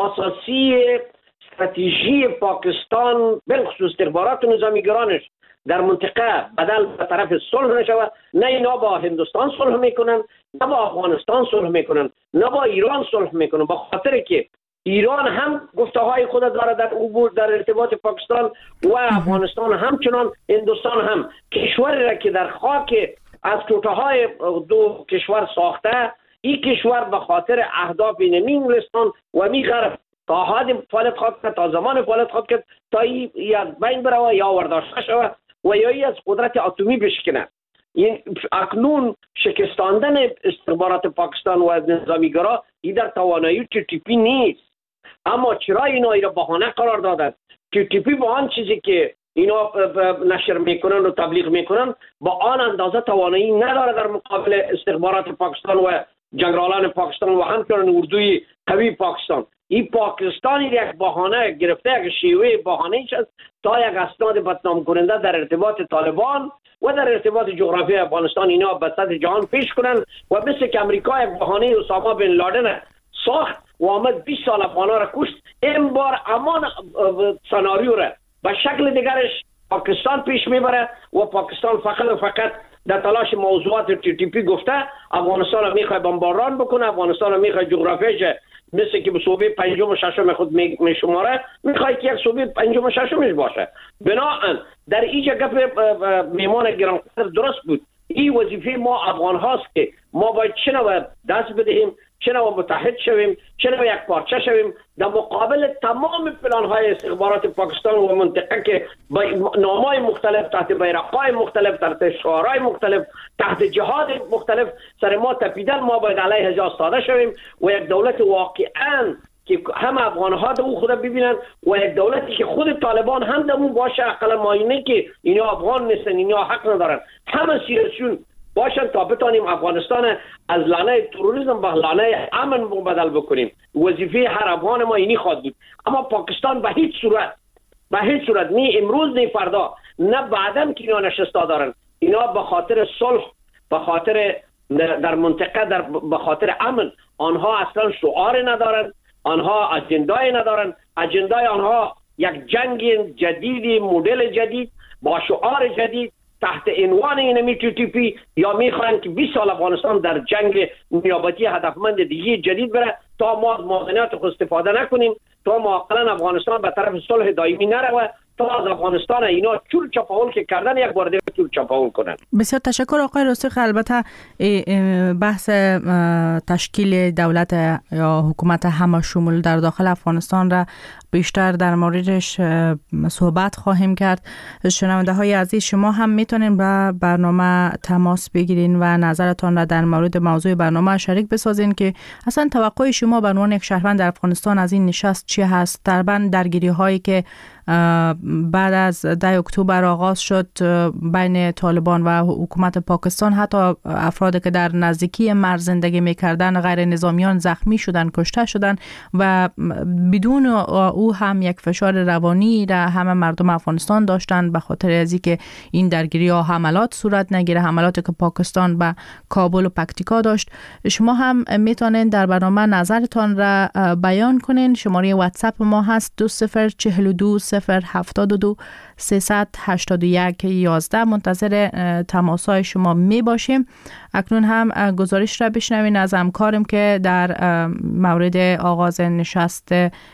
اساسی استراتژی پاکستان بالخصوص استخبارات و نظامیگرانش در منطقه بدل به طرف صلح نشود، نه اینا با هندوستان صلح میکنن، نه با افغانستان صلح میکنن، نه با ایران صلح میکنن، با خاطر که ایران هم گفته های خود داره در عبور در ارتباط پاکستان و افغانستان، همچنان هندوستان هم کشوری را که در خاک از توطئه های دو کشور ساخته، این کشور به خاطر اهداف نمی انگلستان و می غرب تا حد فعالیت خواهد کرد، تا زمان فعالیت خواهد کرد تا یا بین بروه یا ورداشته شود و یا از قدرت اتمی بشکنه. این اکنون شکستاندن استخبارات پاکستان و نظامیگرا این در توانایی TTP نیست. اما چرا اینا را بهانه قرار دادن؟ TTP با آن چیزی که اینا نشر میکنن و تبلیغ میکنن با آن اندازه توانایی نداره در مقابل استخبارات پاکستان و جنرالان پاکستان و همچنین اردوی قوی پاکستان. این پاکستانی یک بهانه گرفته، یک شیوه بهانه‌ایش است تا یک اسناد بدنام کننده در ارتباط طالبان و در ارتباط جغرافی افغانستان اینا به سطح جهان پیش کنن و مثل که امریکا یک بهانه اسامه بن لادن ساخت و آمد 20 سال افغانا را کشت، این بار امان سناریو را به شکل دیگرش پاکستان پیش میبره و پاکستان فقط در تلاش موضوعات TTP گفته افغانستان را میخواد بمباران بکنه، افغانستان را میخواد جغرافیش مثل که به صوبه 5 و 6 خود میشماره، میخواد که یک صوبه 5 و 6 باشه. بنابراین در اینجا گپ میمان گرانقدر درست بود. این وظیفه ما افغان هاست که ما باید چنو دست بدهیم، چنو متحد شویم، چنو یک پارچه شویم در مقابل تمام پلان های استخبارات پاکستان و منطقه که با نامای مختلف تحت بیرقهای مختلف تحت شعارهای مختلف تحت جهاد مختلف سر ما تپیدن. ما باید علیه ازا ساده شویم و یک دولت واقعا که هم افغان ها دو خود ببینن و یک دولتی که خود طالبان هم دمون باشه اقل ماینه که اینا افغان نیستن، اینا حق ندارن، همه سیاسیون باشن تا بتانیم افغانستان از لانه تروریسم به لانه امن بدل بکنیم. وظیفه هر افغان ما اینی خواهد بود. اما پاکستان به هیچ صورت به هیچ صورت نه امروز نه فردا نه بعدم که اینا نشسته دارن. اینا به خاطر صلح، به خاطر در منطقه، به خاطر امن، آنها اصلا شعار ندارن، آنها اجندای ندارن. اجندای آنها یک جنگ جدید، مدل جدید با شعار جدید تحت عنوان اینمی TTP، یا میخواهند که 20 سال افغانستان در جنگ نیابتی هدفمند دیگه جدید بره تا ما از موازنات خود استفاده نکنیم، تا معقلا افغانستان به طرف صلح دائمی نروه، تا از افغانستان اینا چول چپاول که کردن یک بار دیگه چول چپاول کنن. بسیار تشکر آقای رستیق. البته بحث تشکیل دولت یا حکومت همه شمول در داخل افغانستان را بیشتر در موردش صحبت خواهیم کرد. شنونده های عزیز، شما هم میتونین با برنامه تماس بگیرین و نظرتان را در مورد موضوع برنامه شریک بسازین که اصلا توقع شما به عنوان یک شهروند در افغانستان از این نشست چی هست؟ طبعا درگیری هایی که بعد از 10 اکتبر آغاز شد بین طالبان و حکومت پاکستان، حتی افرادی که در نزدیکی مرز زندگی میکردن غیر نظامیان زخمی شدن، کشته شدن و بدون او هم یک فشار روانی را همه مردم افغانستان داشتن به خاطر از اینکه این درگیری ها حملات صورت نگیره، حملاتی که پاکستان به کابل و پکتیکا داشت. شما هم میتونین در برنامه نظرتان را بیان کنین. شماره واتساپ ما هست 2042 072 381 11. منتظر تماسهای شما می باشیم. اکنون هم گزارش را بشنوین از همکارم که در مورد آغاز نشست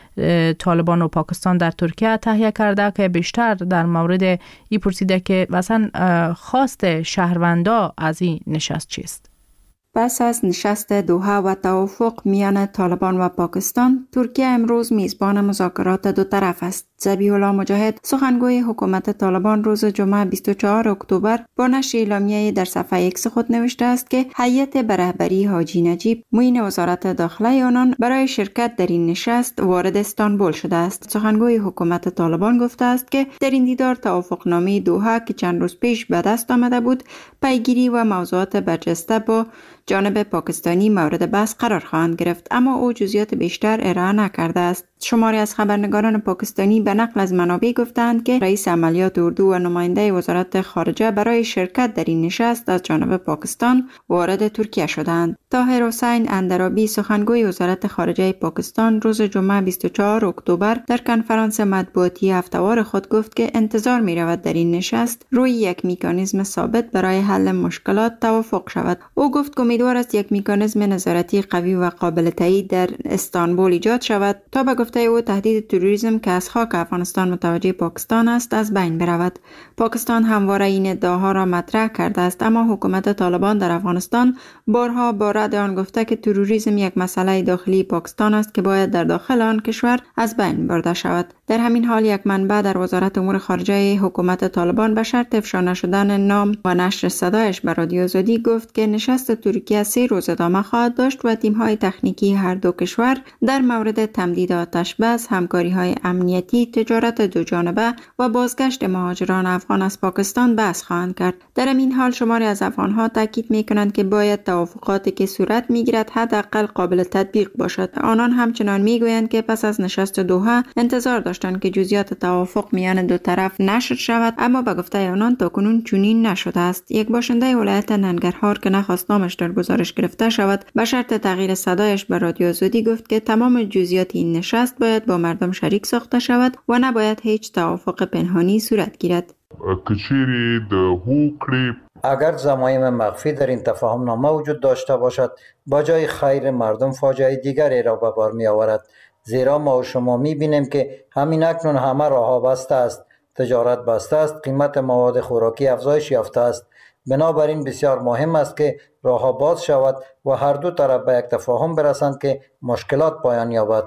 طالبان و پاکستان در ترکیه تهیه کرده که بیشتر در مورد این پرسیده که مثلا خواست شهروندا از این نشست چیست؟ پس از نشست دوحه و توافق میان طالبان و پاکستان، ترکیه امروز میزبان مذاکرات دو طرف است. ذبیح الله مجاهد، سخنگوی حکومت طالبان، روز جمعه 24 اکتبر با نشر اعلامیه‌ای در صفحه ایکس خود نوشته است که هیئت به رهبری حاجی نجیب، معین وزارت داخله آنان، برای شرکت در این نشست وارد استانبول شده است. سخنگوی حکومت طالبان گفته است که در این دیدار توافقنامه دوحه که چند روز پیش به دست آمده بود، پیگیری و موضوعات برجسته با جانب پاکستانی مورد بحث قرار خواهند گرفت، اما او جزئیات بیشتر ارائه نکرده است. شماری از خبرنگاران پاکستانی به نقل از منابع گفتند که رئیس عملیات اردو و نماینده وزارت خارجه برای شرکت در این نشست از جانب پاکستان وارد ترکیه شدند. طاهر حسین اندرابی، سخنگوی وزارت خارجه پاکستان، روز جمعه 24 اکتبر در کنفرانس مطبوعاتی هفته‌وار خود گفت که انتظار می رود در این نشست روی یک مکانیزم ثابت برای حل مشکلات توافق شود. او گفت که امیدوار است یک مکانیزم نظارتی قوی و قابل تایید در استانبول ایجاد شود تا به گفته او تهدید تروریسم که از خاک افغانستان متوجه پاکستان است از بین برود. پاکستان همواره این ادعاها را مطرح کرده است، اما حکومت طالبان در افغانستان بارها با رد آن گفته که تروریسم یک مسئله داخلی پاکستان است که باید در داخل آن کشور از بین برده شود. در همین حال یک منبع در وزارت امور خارجه حکومت طالبان به شرط افشا نشدن نام و نشر صدایش به رادیو آزادی گفت که نشست ترکیه 3 روز ادامه خواهد داشت و تیم‌های تکنیکی هر دو کشور در مورد تمدید آتش بس، همکاری‌های امنیتی، تجارت دوجانبه و بازگشت مهاجران افغان از پاکستان بحث خواهند کرد. در این حال شماری از افغان‌ها تاکید می‌کنند که باید توافقاتی که صورت می‌گیرد حداقل قابل تطبیق باشد. آنان همچنان می‌گویند که پس از نشست دوحه انتظار داشتند که جزئیات توافق میان دو طرف نشر شود، اما به گفته آنان تاکنون چنین نشده است. یک باشنده ولایت ننگرهار که نخواست نامش در گزارش گرفته شود به شرط تغییر صدایش به رادیو آزادی گفت که تمام جزئیات این نشست باید با مردم شریک ساخته شود و نباید هیچ توافق پنهانی صورت گیرد. اگر ضمایم مخفی در این تفاهم نامه وجود داشته باشد، با جای خیر مردم فاجعه دیگری را به بار می آورد. زیرا ما و شما می بینیم که همین اکنون همه راه‌ها بسته است، تجارت بسته است، قیمت مواد خوراکی افزایش یافته است. بنابراین بسیار مهم است که راه‌ها باز شود و هر دو طرف به یک تفاهم برسند که مشکلات پایان یابد.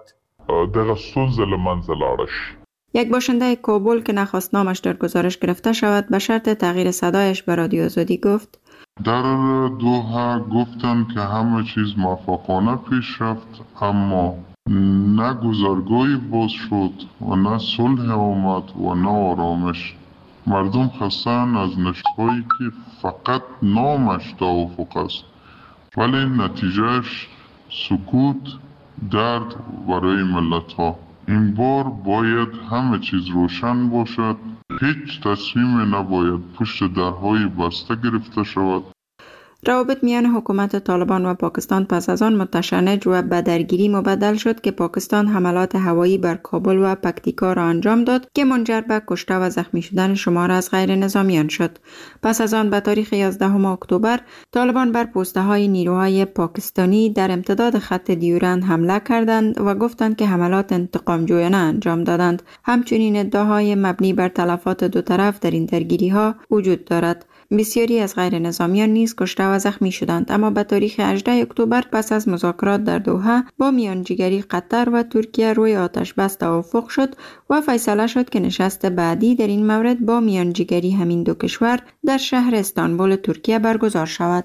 یک باشنده کابل که نخواست نامش در گزارش گرفته شود به شرط تغییر صدایش به رادیو آزادی گفت: در دوحه گفتند که همه چیز موفقانه پیش رفت، اما نه گذرگاهی باز شد و نه صلح آمد و نه آرامش. مردم خسته‌اند از نشست‌هایی که فقط نامش توافق است ولی نتیجهش سکوت، درد برای ملت‌ها. این بار باید همه چیز روشن باشد. هیچ تصمیم نباید پشت درهای بسته گرفته شود. روابط میان حکومت طالبان و پاکستان پس از آن متشنج و به درگیری مبدل شد که پاکستان حملات هوایی بر کابل و پکتیکا را انجام داد که منجر به کشته و زخمی شدن شمار از غیر نظامیان شد. پس از آن به تاریخ 11 اکتبر طالبان بر پوسته های نیروهای پاکستانی در امتداد خط دیورند حمله کردند و گفتند که حملات انتقام جویانه انجام دادند. همچنین ادعاهای مبنی بر تلفات دو طرف در این درگیری ها وجود دارد. بسیاری از غیر نظامیان نیز کشته و زخمی شدند، اما به تاریخ 18 اکتبر پس از مذاکرات در دوحه با میانجیگری قطر و ترکیه روی آتش بس توافق شد و فیصله شد که نشست بعدی در این مورد با میانجیگری همین دو کشور در شهر استانبول ترکیه برگزار شود.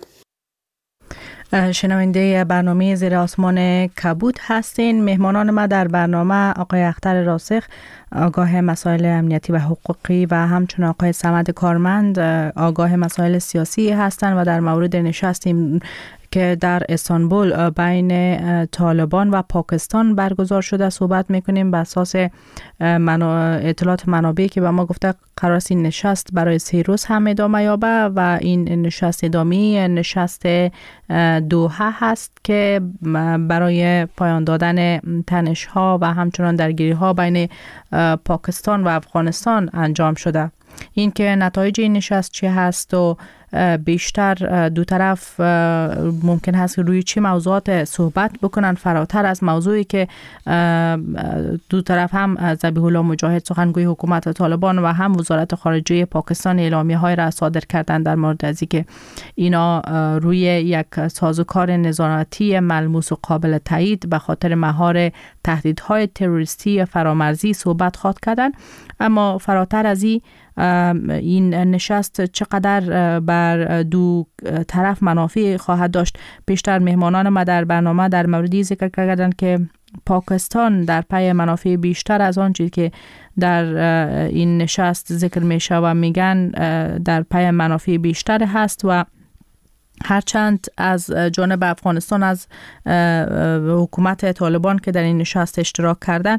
شنونده برنامه زیر آسمان کبود هستین. مهمانان ما در برنامه آقای اختر راسخ، آگاه مسائل امنیتی و حقوقی، و همچنین آقای صمد کارمند، آگاه مسائل سیاسی هستند و در مورد نشستیم که در استانبول بین طالبان و پاکستان برگزار شده صحبت میکنیم. به اساس اطلاعات منابعی که به ما گفته قرار است این نشست برای 3 روز هم ادامه یابه و این نشست ادامی نشست دوحه هست که برای پایان دادن تنش ها و همچنان درگیری ها بین پاکستان و افغانستان انجام شده. این که نتایج این نشست چه هست و بیشتر دو طرف ممکن هست روی چه موضوعات صحبت بکنن فراتر از موضوعی که دو طرف هم ذبیح الله مجاهد سخنگوی حکومت طالبان و هم وزارت خارجه پاکستان اعلامیه های را صادر کردن در مورد از اینکه اینا روی یک سازوکار نظارتی ملموس و قابل تایید به خاطر مهار تهدیدهای تروریستی فرامرزی صحبت خواهد کردن. اما فراتر از این نشست چقدر بر دو طرف منافع خواهد داشت، پیشتر مهمانان ما در برنامه در موردی ذکر کردند که پاکستان در پی منافع بیشتر از آن چیزی که در این نشست ذکر میشه و میگن در پی منافع بیشتر هست و هرچند از جانب افغانستان از حکومت طالبان که در این نشست اشتراک کردن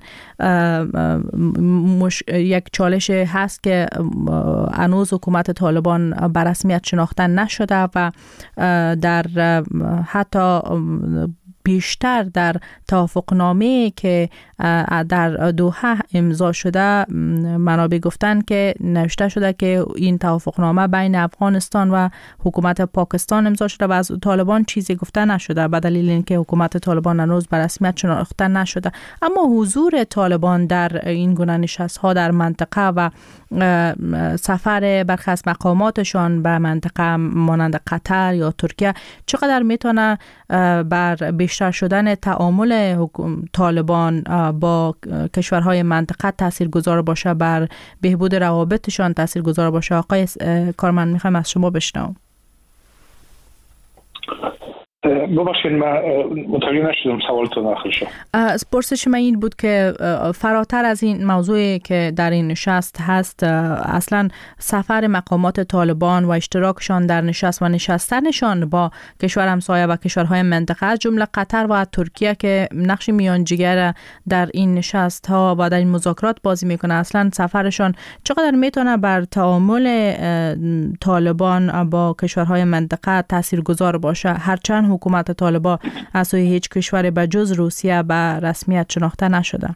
یک چالش هست که هنوز حکومت طالبان به رسمیت شناخته نشده و در حتی بیشتر در توافقنامه که در دوحه امضا شده منابع گفتن که نوشته شده که این توافقنامه بین افغانستان و حکومت پاکستان امضا شده و از طالبان چیزی گفته نشده به دلیل اینکه حکومت طالبان هنوز به رسمیت شناخته نشده. اما حضور طالبان در این گونه نشست‌ها در منطقه و سفر برخی از مقاماتشان به منطقه مانند قطر یا ترکیه چقدر میتونه بر بیشتر شدن تعامل طالبان با کشورهای منطقه تاثیرگذار باشه، بر بهبود روابطشان تاثیرگذار باشه؟ آقای کارمند میخوایم از شما بشنوم. ببخشید من متوجه نشدم سوالتون آخر شد. پرسش من این بود که فراتر از این موضوعی که در این نشست هست، اصلا سفر مقامات طالبان و اشتراکشان در نشست و نشستنشان با کشور همسایه و کشورهای منطقه از جمله قطر و ترکیه که نقش میانجیگر در این نشست ها و در این مذاکرات بازی میکنه، اصلا سفرشان چقدر میتونه بر تعامل طالبان با کشورهای منطقه تاثیرگذار باشه، هرچند حکومت طالبان از سوی هیچ کشور به جز روسیه به رسمیت شناخته نشده؟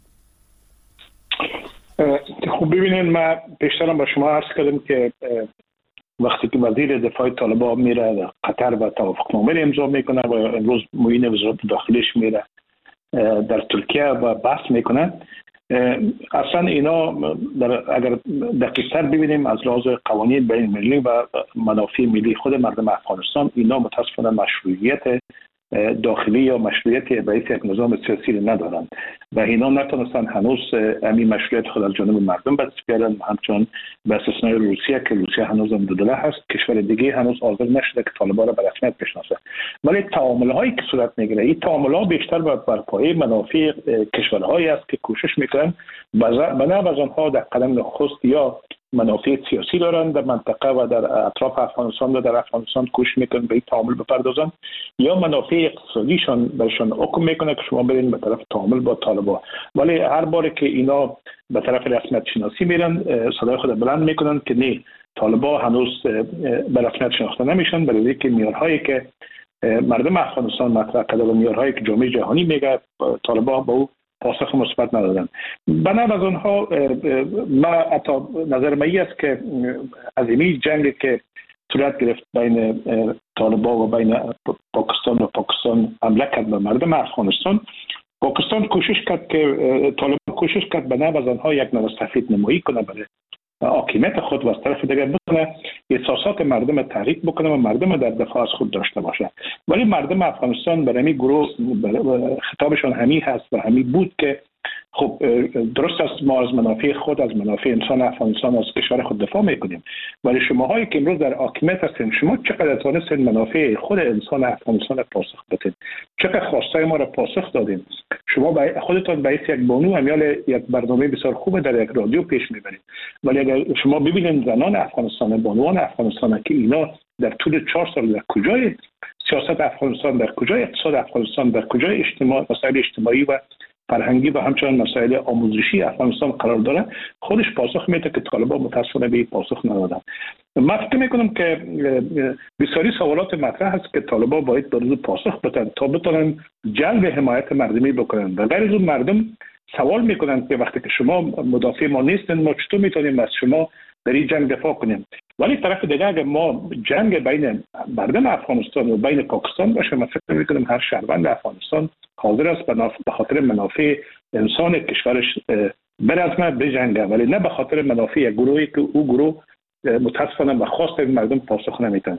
خب ببینید، من پیشترم با شما عرض کردم که وقتی که وزیر دفاع طالبان میره قطر و توافقنامه امضا میکنه و امروز معین وزارت داخلیش میره در ترکیه و بحث میکنه، اصلا اینا اگر دقیق‌تر ببینیم از لحاظ قوانین بین المللی و منافع ملی خود مردم افغانستان، اینا متاسفانه مشروعیت داخلی یا مشروعیت رئیس یک نظام سیاسی ندارند و اینا نتونستن هنوز همین مشروعیت خود از جانب مردم به دست بیارن، همچون به استثنای روسیه که روسیه هنوز هم دودله هست، کشور دیگه هنوز حاضر نشده که طالبان را به رسمیت بشناسه. ولی تعامل‌هایی که صورت میگیره، این تعامل‌ها بیشتر بر پایه منافع کشورهایی است که کوشش میکنن به نحو از آنها در قدم نخست یا منافع سیاسی دارن در منطقه و در اطراف افغانستان و در افغانستان کوشش میکنن به این تعامل بپردازن، یا منافع اقتصادیشان برشان حکم میکنه که شما برین به طرف تعامل با طالبان. ولی هر بار که اینا به طرف رسمیت شناسی میرن صدای خود بلند میکنن که نه، طالبان هنوز به رسمیت شناخته نمیشن، برای اینکه معیارهایی که مردم افغانستان مطرح کرده و معیارهایی که جامعه جهانی میگه طالبان با او پاسخ مثبت ندادن. بنابر از آنها ما حتی نظر من است که عظیمی جنگی که صورت گرفت بین طالبان و بین پاکستان حمله کرد به مردم افغانستان، پاکستان کوشش کرد که طالبان کوشش کرد بنابر از آنها یک نوع سفید نمایی کنه برای حاکمیت خود و از طرف دیگر بتونه احساسات مردم تحریک بکنه و مردم در دفاع از خود داشته باشه. ولی مردم افغانستان برای همین گروه خطابشان همین هست و همین بود که خب درست است، ما از منافع خود، از منافع انسان افغانستان، از کشور خود دفاع میکنیم، ولی شماهایی که امروز در حاکمیت هستین، شما چقدر توانستین منافع خود انسان افغانستان پاسخ بدین؟ چقدر خواستای ما را پاسخ دادین؟ شما خودتان به یک بانو امیال یک برنامه بسیار خوب در یک رادیو پیش میبرید، ولی اگر شما ببینید زنان افغانستان، بانوان افغانستان که اینا در طول 4 سال در کجای سیاست افغانستان، در کجای اقتصاد افغانستان، در کجای مسائل اجتماعی و فرهنگی و همچنین مسائل آموزشی افغانستان قرار داره، خودش پاسخ میده که طالبان متاسفانه به پاسخ ندادن. من فکر میکنم که بسیاری سوالات مطرح هست که طالبان باید به روز پاسخ بدن تا بتونن جلب حمایت مردمی بکنن. و غیر از اون مردم سوال میکنن که وقتی که شما مدافع ما نیستین، ما چطور میتونیم از شما در این جنگ دفاع کنیم؟ ولی طرف دیگه اگر ما جنگ بین مردم افغانستان و بین پاکستان باشه، من فکر میکنم هر شهروند افغانستان حاضر است به خاطر منافع انسان کشورش برزمه بجنگه، ولی نه به خاطر منافع یک گروهی که او گروه متاسفانه به خواست مردم پاسخ نمیتن.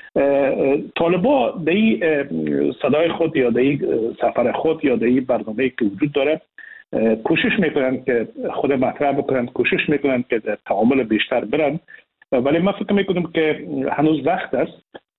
طالبان در این صدای خود یا در این سفر خود یا در این برنامه‌ای که وجود داره کوشش میکنن که خود مطرح بکنن، کوشش میکنن که در تعامل بیشتر برن، ولی من فکر میکنم که هنوز وقت است.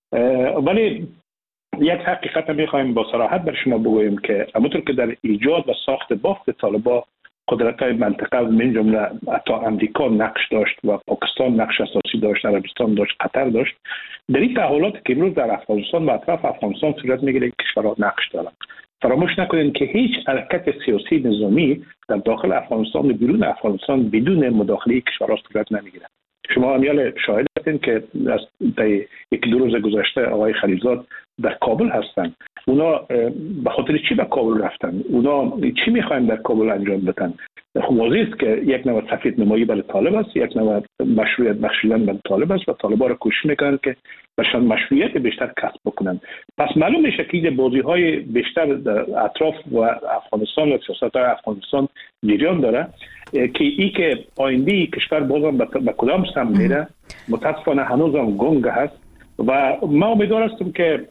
ولی یک حقیقت میخوایم با صراحت بر شما بگوییم که همونطور که در ایجاد و ساخت بافت طالبان قدرت‌های منطقه من جمله حتی امریکا نقش داشت و پاکستان نقش اساسی داشت، عربستان داشت، قطر داشت، در این تحولات که امروز در افغانستان و اطراف افغانستان صورت میگیره کشورها نقش دارند. فراموش نکنید که هیچ حرکت سیاسی نظامی در داخل افغانستان و بیرون افغانستان بدون مداخله کشورها صورت نمیگیره. شما امیال شاهد هستین که از یک دو روز گذشته آقای خلیلزاد در کابل هستن. اونا به خاطر چی به کابل رفتن؟ اونا چی میخواین در کابل انجام بدن؟ واضح است که یک نوع سفید نمایی برای طالب است، یک نوع مشروعیت بخشیدن برای طالب است و طالبان را کوشش میکنن که بهشان مشروعیت بیشتر کسب بکنن. پس معلوم میشه که بازی‌های بیشتر در اطراف و افغانستان و سیاست‌های افغانستان جریان داره که ای که آینده کشور بازم به کدام سمت میره متاسفانه هنوزم گنگ هست و ما امیدوار هستم که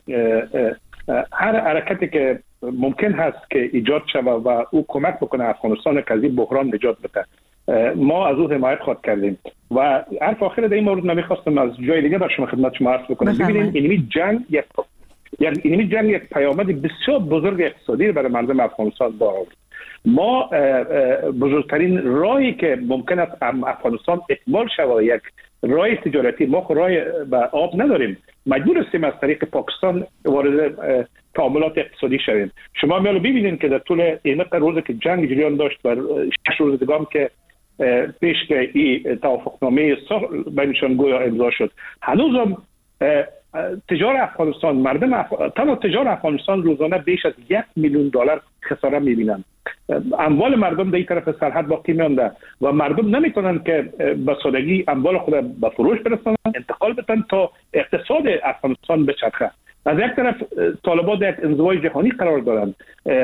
هر حرکتی که ممکن هست که ایجاد شود و او کمک بکنه افغانستان که از این بحران نجات بده، ما از او حمایت خواهد کردیم. و حرف آخر در این مورد نمیخواستم از جای دیگه بر شما خدمت شما عرض بکنم. ببینید این جنگ یک پیامد بسیار بزرگ اقتصادی برای مردم افغانستان داره. ما بزرگترین راهی که ممکن است افغانستان اکمال شود یک راه تجارتی، ما راه به آب نداریم، مجبور هستیم از طریق پاکستان وارد تعاملات اقتصادی شویم. شما میالو ببینید که در طول این روزی که جنگ جریان داشت و 6 روز دیگه که پیش که این توافقنامه بینشان گویا امضا شد، هنوزم تجار افغانستان تنها تجار افغانستان روزانه بیش از $1,000,000 خساره میبینند. اموال مردم در این طرف سرحد باقی میانده و مردم نمیتونن که به سادگی اموال خود به فروش برسونن، انتقال بدن تا اقتصاد افغانستان بچرخه. از یک طرف طالبان در یک انزوای جهانی قرار دارند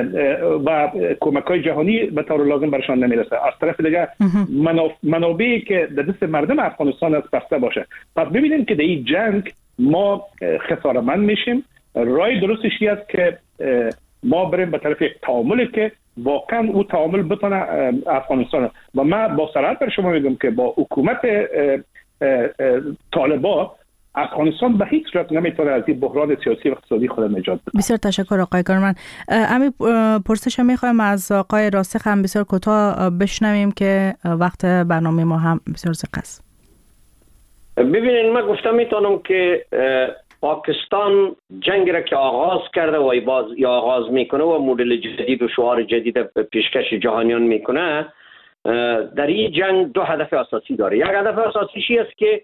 و کمک‌های جهانی به طور لازم برشان نمیرسه. از طرف دیگه منابعی که در دست مردم افغانستان از بسته باشه. پس ببینیم که در این جنگ ما خساره‌مند میشیم. راه درستش است که ما بریم به طرف یک تعاملی که واقعا او تعامل بتونه افغانستان و من با صراحت بر شما میگم که با حکومت طالبان افغانستان به هیچ صورت نمیتونه از این بحران سیاسی و اقتصادی خود نجات بده. بسیار تشکر آقای کارمند. امی پرسش میخوایم از آقای راسخ هم بسیار کوتاه بشنویم که وقت برنامه ما هم بسیار زیاد است. ببینید من گفتم میتونم که پاکستان جنگ را که آغاز کرده و یا آغاز میکنه و مدل جدید و شعار جدید پیشکش جهانیان میکنه، در این جنگ دو هدف اساسی داره. یک هدف اساسیش است که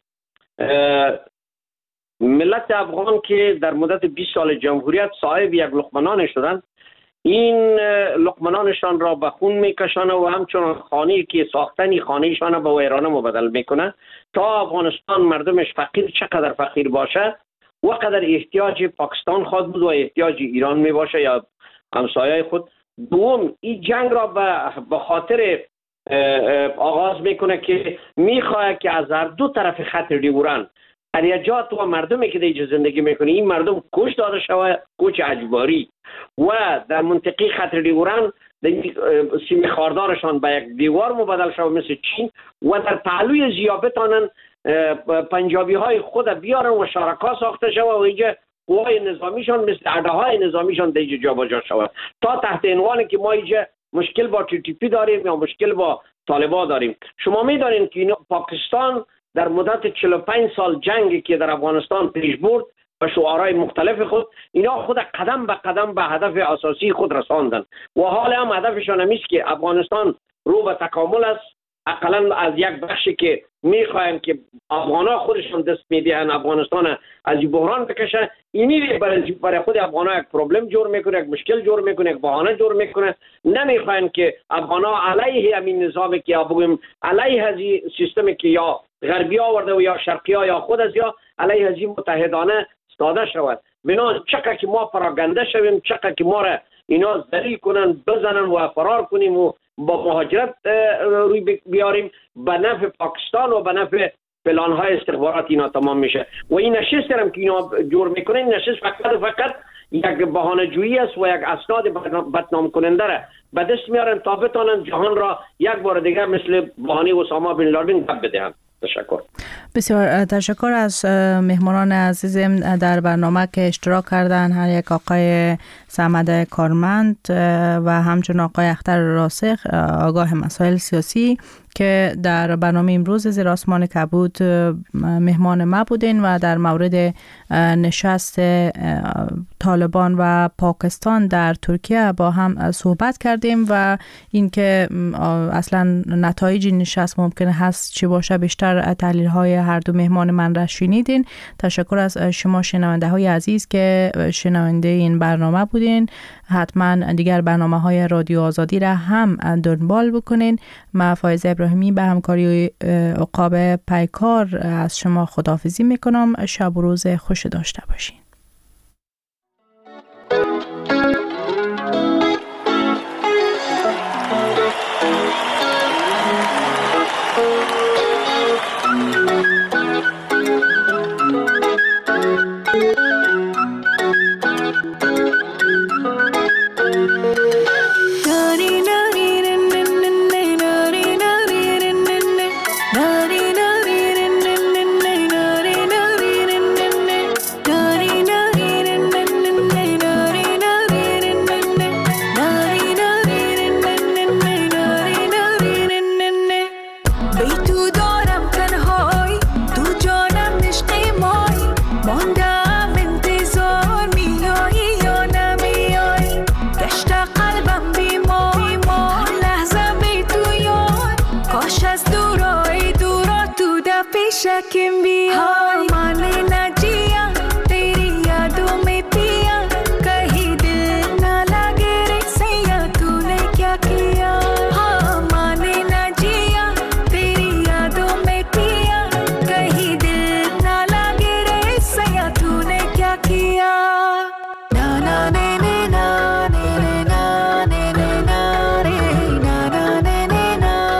ملت افغان که در مدت 20 سال جمهوریت صاحب یک لقمه شدند، این لقمه را به خون میکشانه و همچنان خانه‌ای که ساختنی خانه‌شان به ویرانه مبدل میکنه تا افغانستان مردمش فقیر چقدر فقیر باشه و قدر احتیاج پاکستان خود بود و احتیاج ایران می باشه یا همسایه خود. دوم این جنگ را به خاطر آغاز میکنه که میخواه که از هر دو طرف خط دیوران اریجات و مردمی که دیگه زندگی میکنه این مردم کش داده شود، کش اجباری، و در منطقه خط دیوران سیم خاردارشان به یک دیوار مبدل شود مثل چین و در پهلوی ضیافتانن پنجابی های خود بیارن و شرکا ساخته شود و اینجا قوای نظامیشان مثل اردهای نظامیشان دیگه جابجا شود تا تحت عنوانی که ما اینجا مشکل با TTP داریم یا مشکل با طالبان داریم. شما میدانید که پاکستان در مدت 45 سال جنگی که در افغانستان پیش برد و شعارهای مختلف خود، اینا خود قدم به قدم به هدف اساسی خود رساندن و حال هم هدفشان همیست که افغانستان رو به تکامل است. اقلا از یک بخشی که میخوایم که افغانا خودشون دست میدهن افغانستان از این بحران بکشه، اینی برای خود افغانا یک پروبلم جور میکنه، یک مشکل جور میکنه، یک بهانه جور میکنه. نمیخواین که افغانا علیه همین نظامی که بگیم علیه از این سیستمی که یا غربی آورده و یا شرقی ها یا خود از یا علیه از این متحدانه ساده شود. بنا چقدر که ما پراگنده شویم، چقدر که ما را اینا ذلیل کنن، بزنن و فرار کنیم و با مهاجرت روی بیاریم، به نفع پاکستان و به نفع پلان‌های استخبارات اینا تمام میشه. و این نشست هم که اینا جور میکنه، این نشست فقط یک بهانه جویی است و یک اسناد بدنام کننده را به دست میارن تا بتونن جهان را یک بار دیگر مثل بهانه اسامه بن لادن گپ بدهن. تشکر. بسیار تشکر از مهمانان عزیزم در برنامه که اشتراک کردن، هر یک آقای صمد کارمند و همچنین آقای اختر راسخ آگاه مسائل سیاسی که در برنامه امروز زیر آسمان کبود مهمان ما بودین و در مورد نشست طالبان و پاکستان در ترکیه با هم صحبت کردیم و اینکه اصلا نتایج نشست ممکن هست چی باشه. بیشتر تحلیل های هر دو مهمان من را شنیدین. تشکر از شما شنونده های عزیز که شنونده این برنامه بودین. حتما دیگر برنامه های رادیو آزادی را هم دنبال بکنین. من فایزه ابراهیمی به همکاری عقاب پیکار از شما خداحافظی میکنم. شب و روز خوش داشته باشین.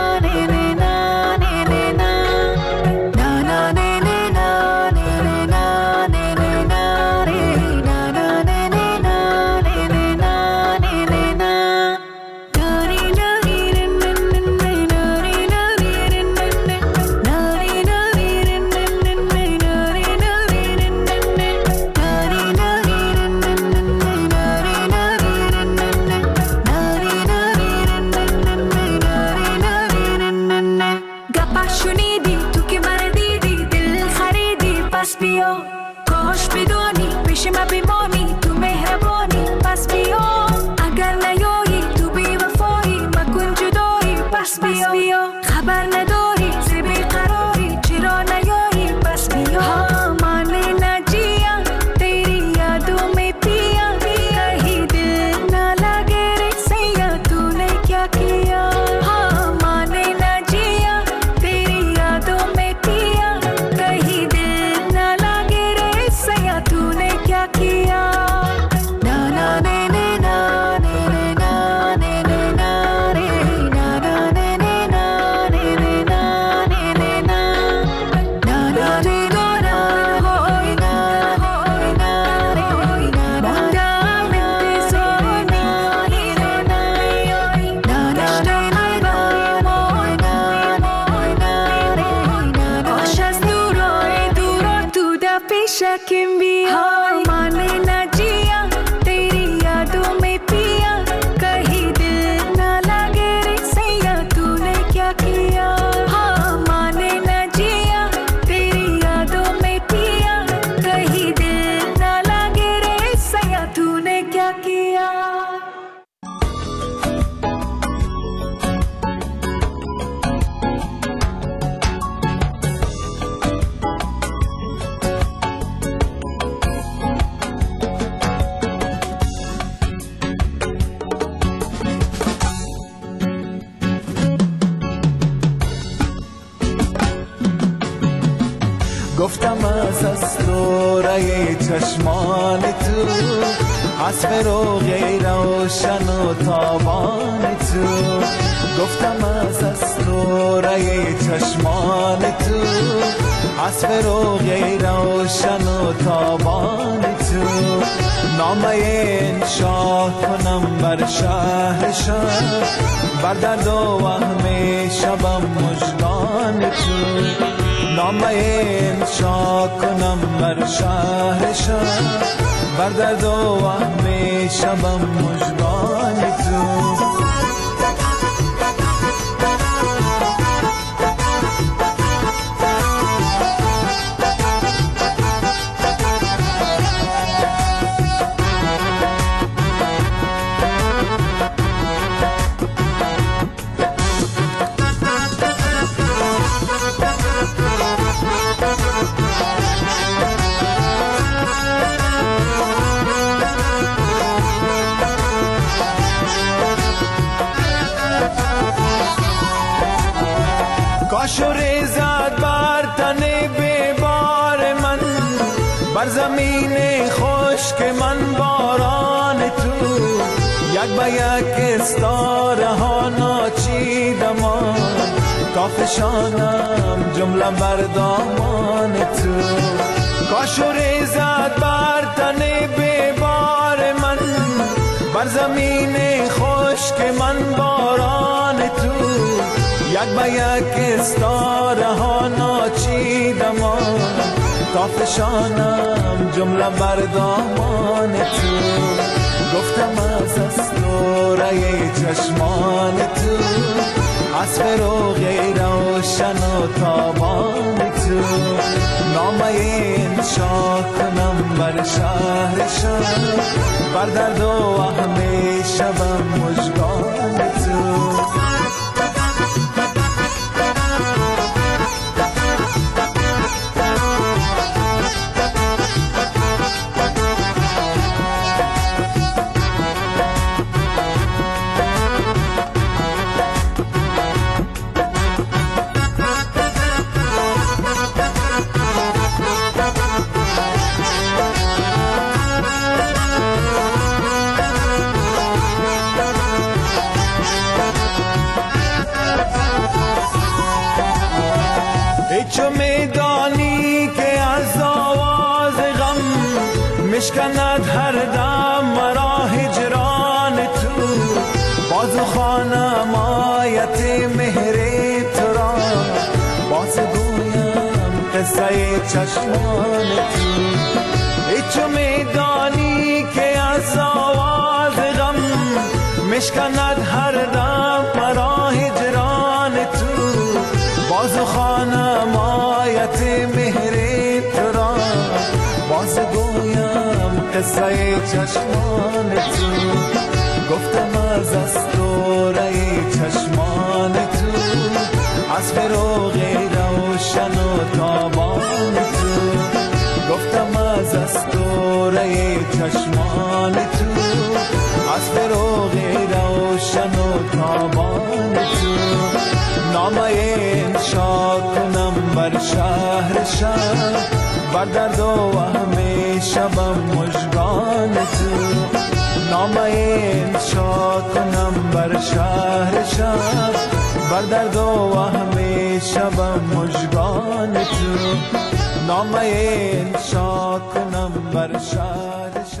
na از اسطوره چشمان تو، از فروغ روشن و تابان تو. گفتم از اسطوره چشمان تو، از فروغ روشن و تابان تو. نامه انشا کنم بر شهر شهر، بر درد و وهم شبم مژگان تو. نامه انشا کنم بر شهر شهر، بر درد و وهم شبم مژگان تو. کاش و ریزد بر تن بیبار من، بر زمین خشک من باران تو. یک به یک استاره ها ناچیدم، تا فشانم جمله بر دامان تو. کاش و ریزد بر تن بیبار من، بر زمین خشک من باران تو. یک به یک استاره ها ناچیدم، تا فشانم جمله بر دامان تو. گفتم از اسطوره چشمان تو، از فروغ روشن و تابان تو. نامه انشا کنم بر شهر شهر، بر درد و وهم شبم مژگان تو. چو میدانی که از آواز غم مشکند هر دم مرا هجران تو. باز خوانم آیت مهر تو را، باز گویم قصه چشمان تو. چو میدانی که از آواز غم مشکند هر دم مرا هجران تو. باز خوانم آیت مهر تو را، باز گویم قصه چشمان تو. گفتم از اسطوره چشمان تو، از فروغ روشن و تابان تو. گفتم از اسطوره چشمان تو، از فروغ روشن و تابان تو. نامه انشا کنم بر شهر شهر، بر درد و وهم شبم مژگان تو. نامه انشا کنم بر شهر شهر، بر درد و وهم شبم مژگان تو. نامه انشا کنم بر شهر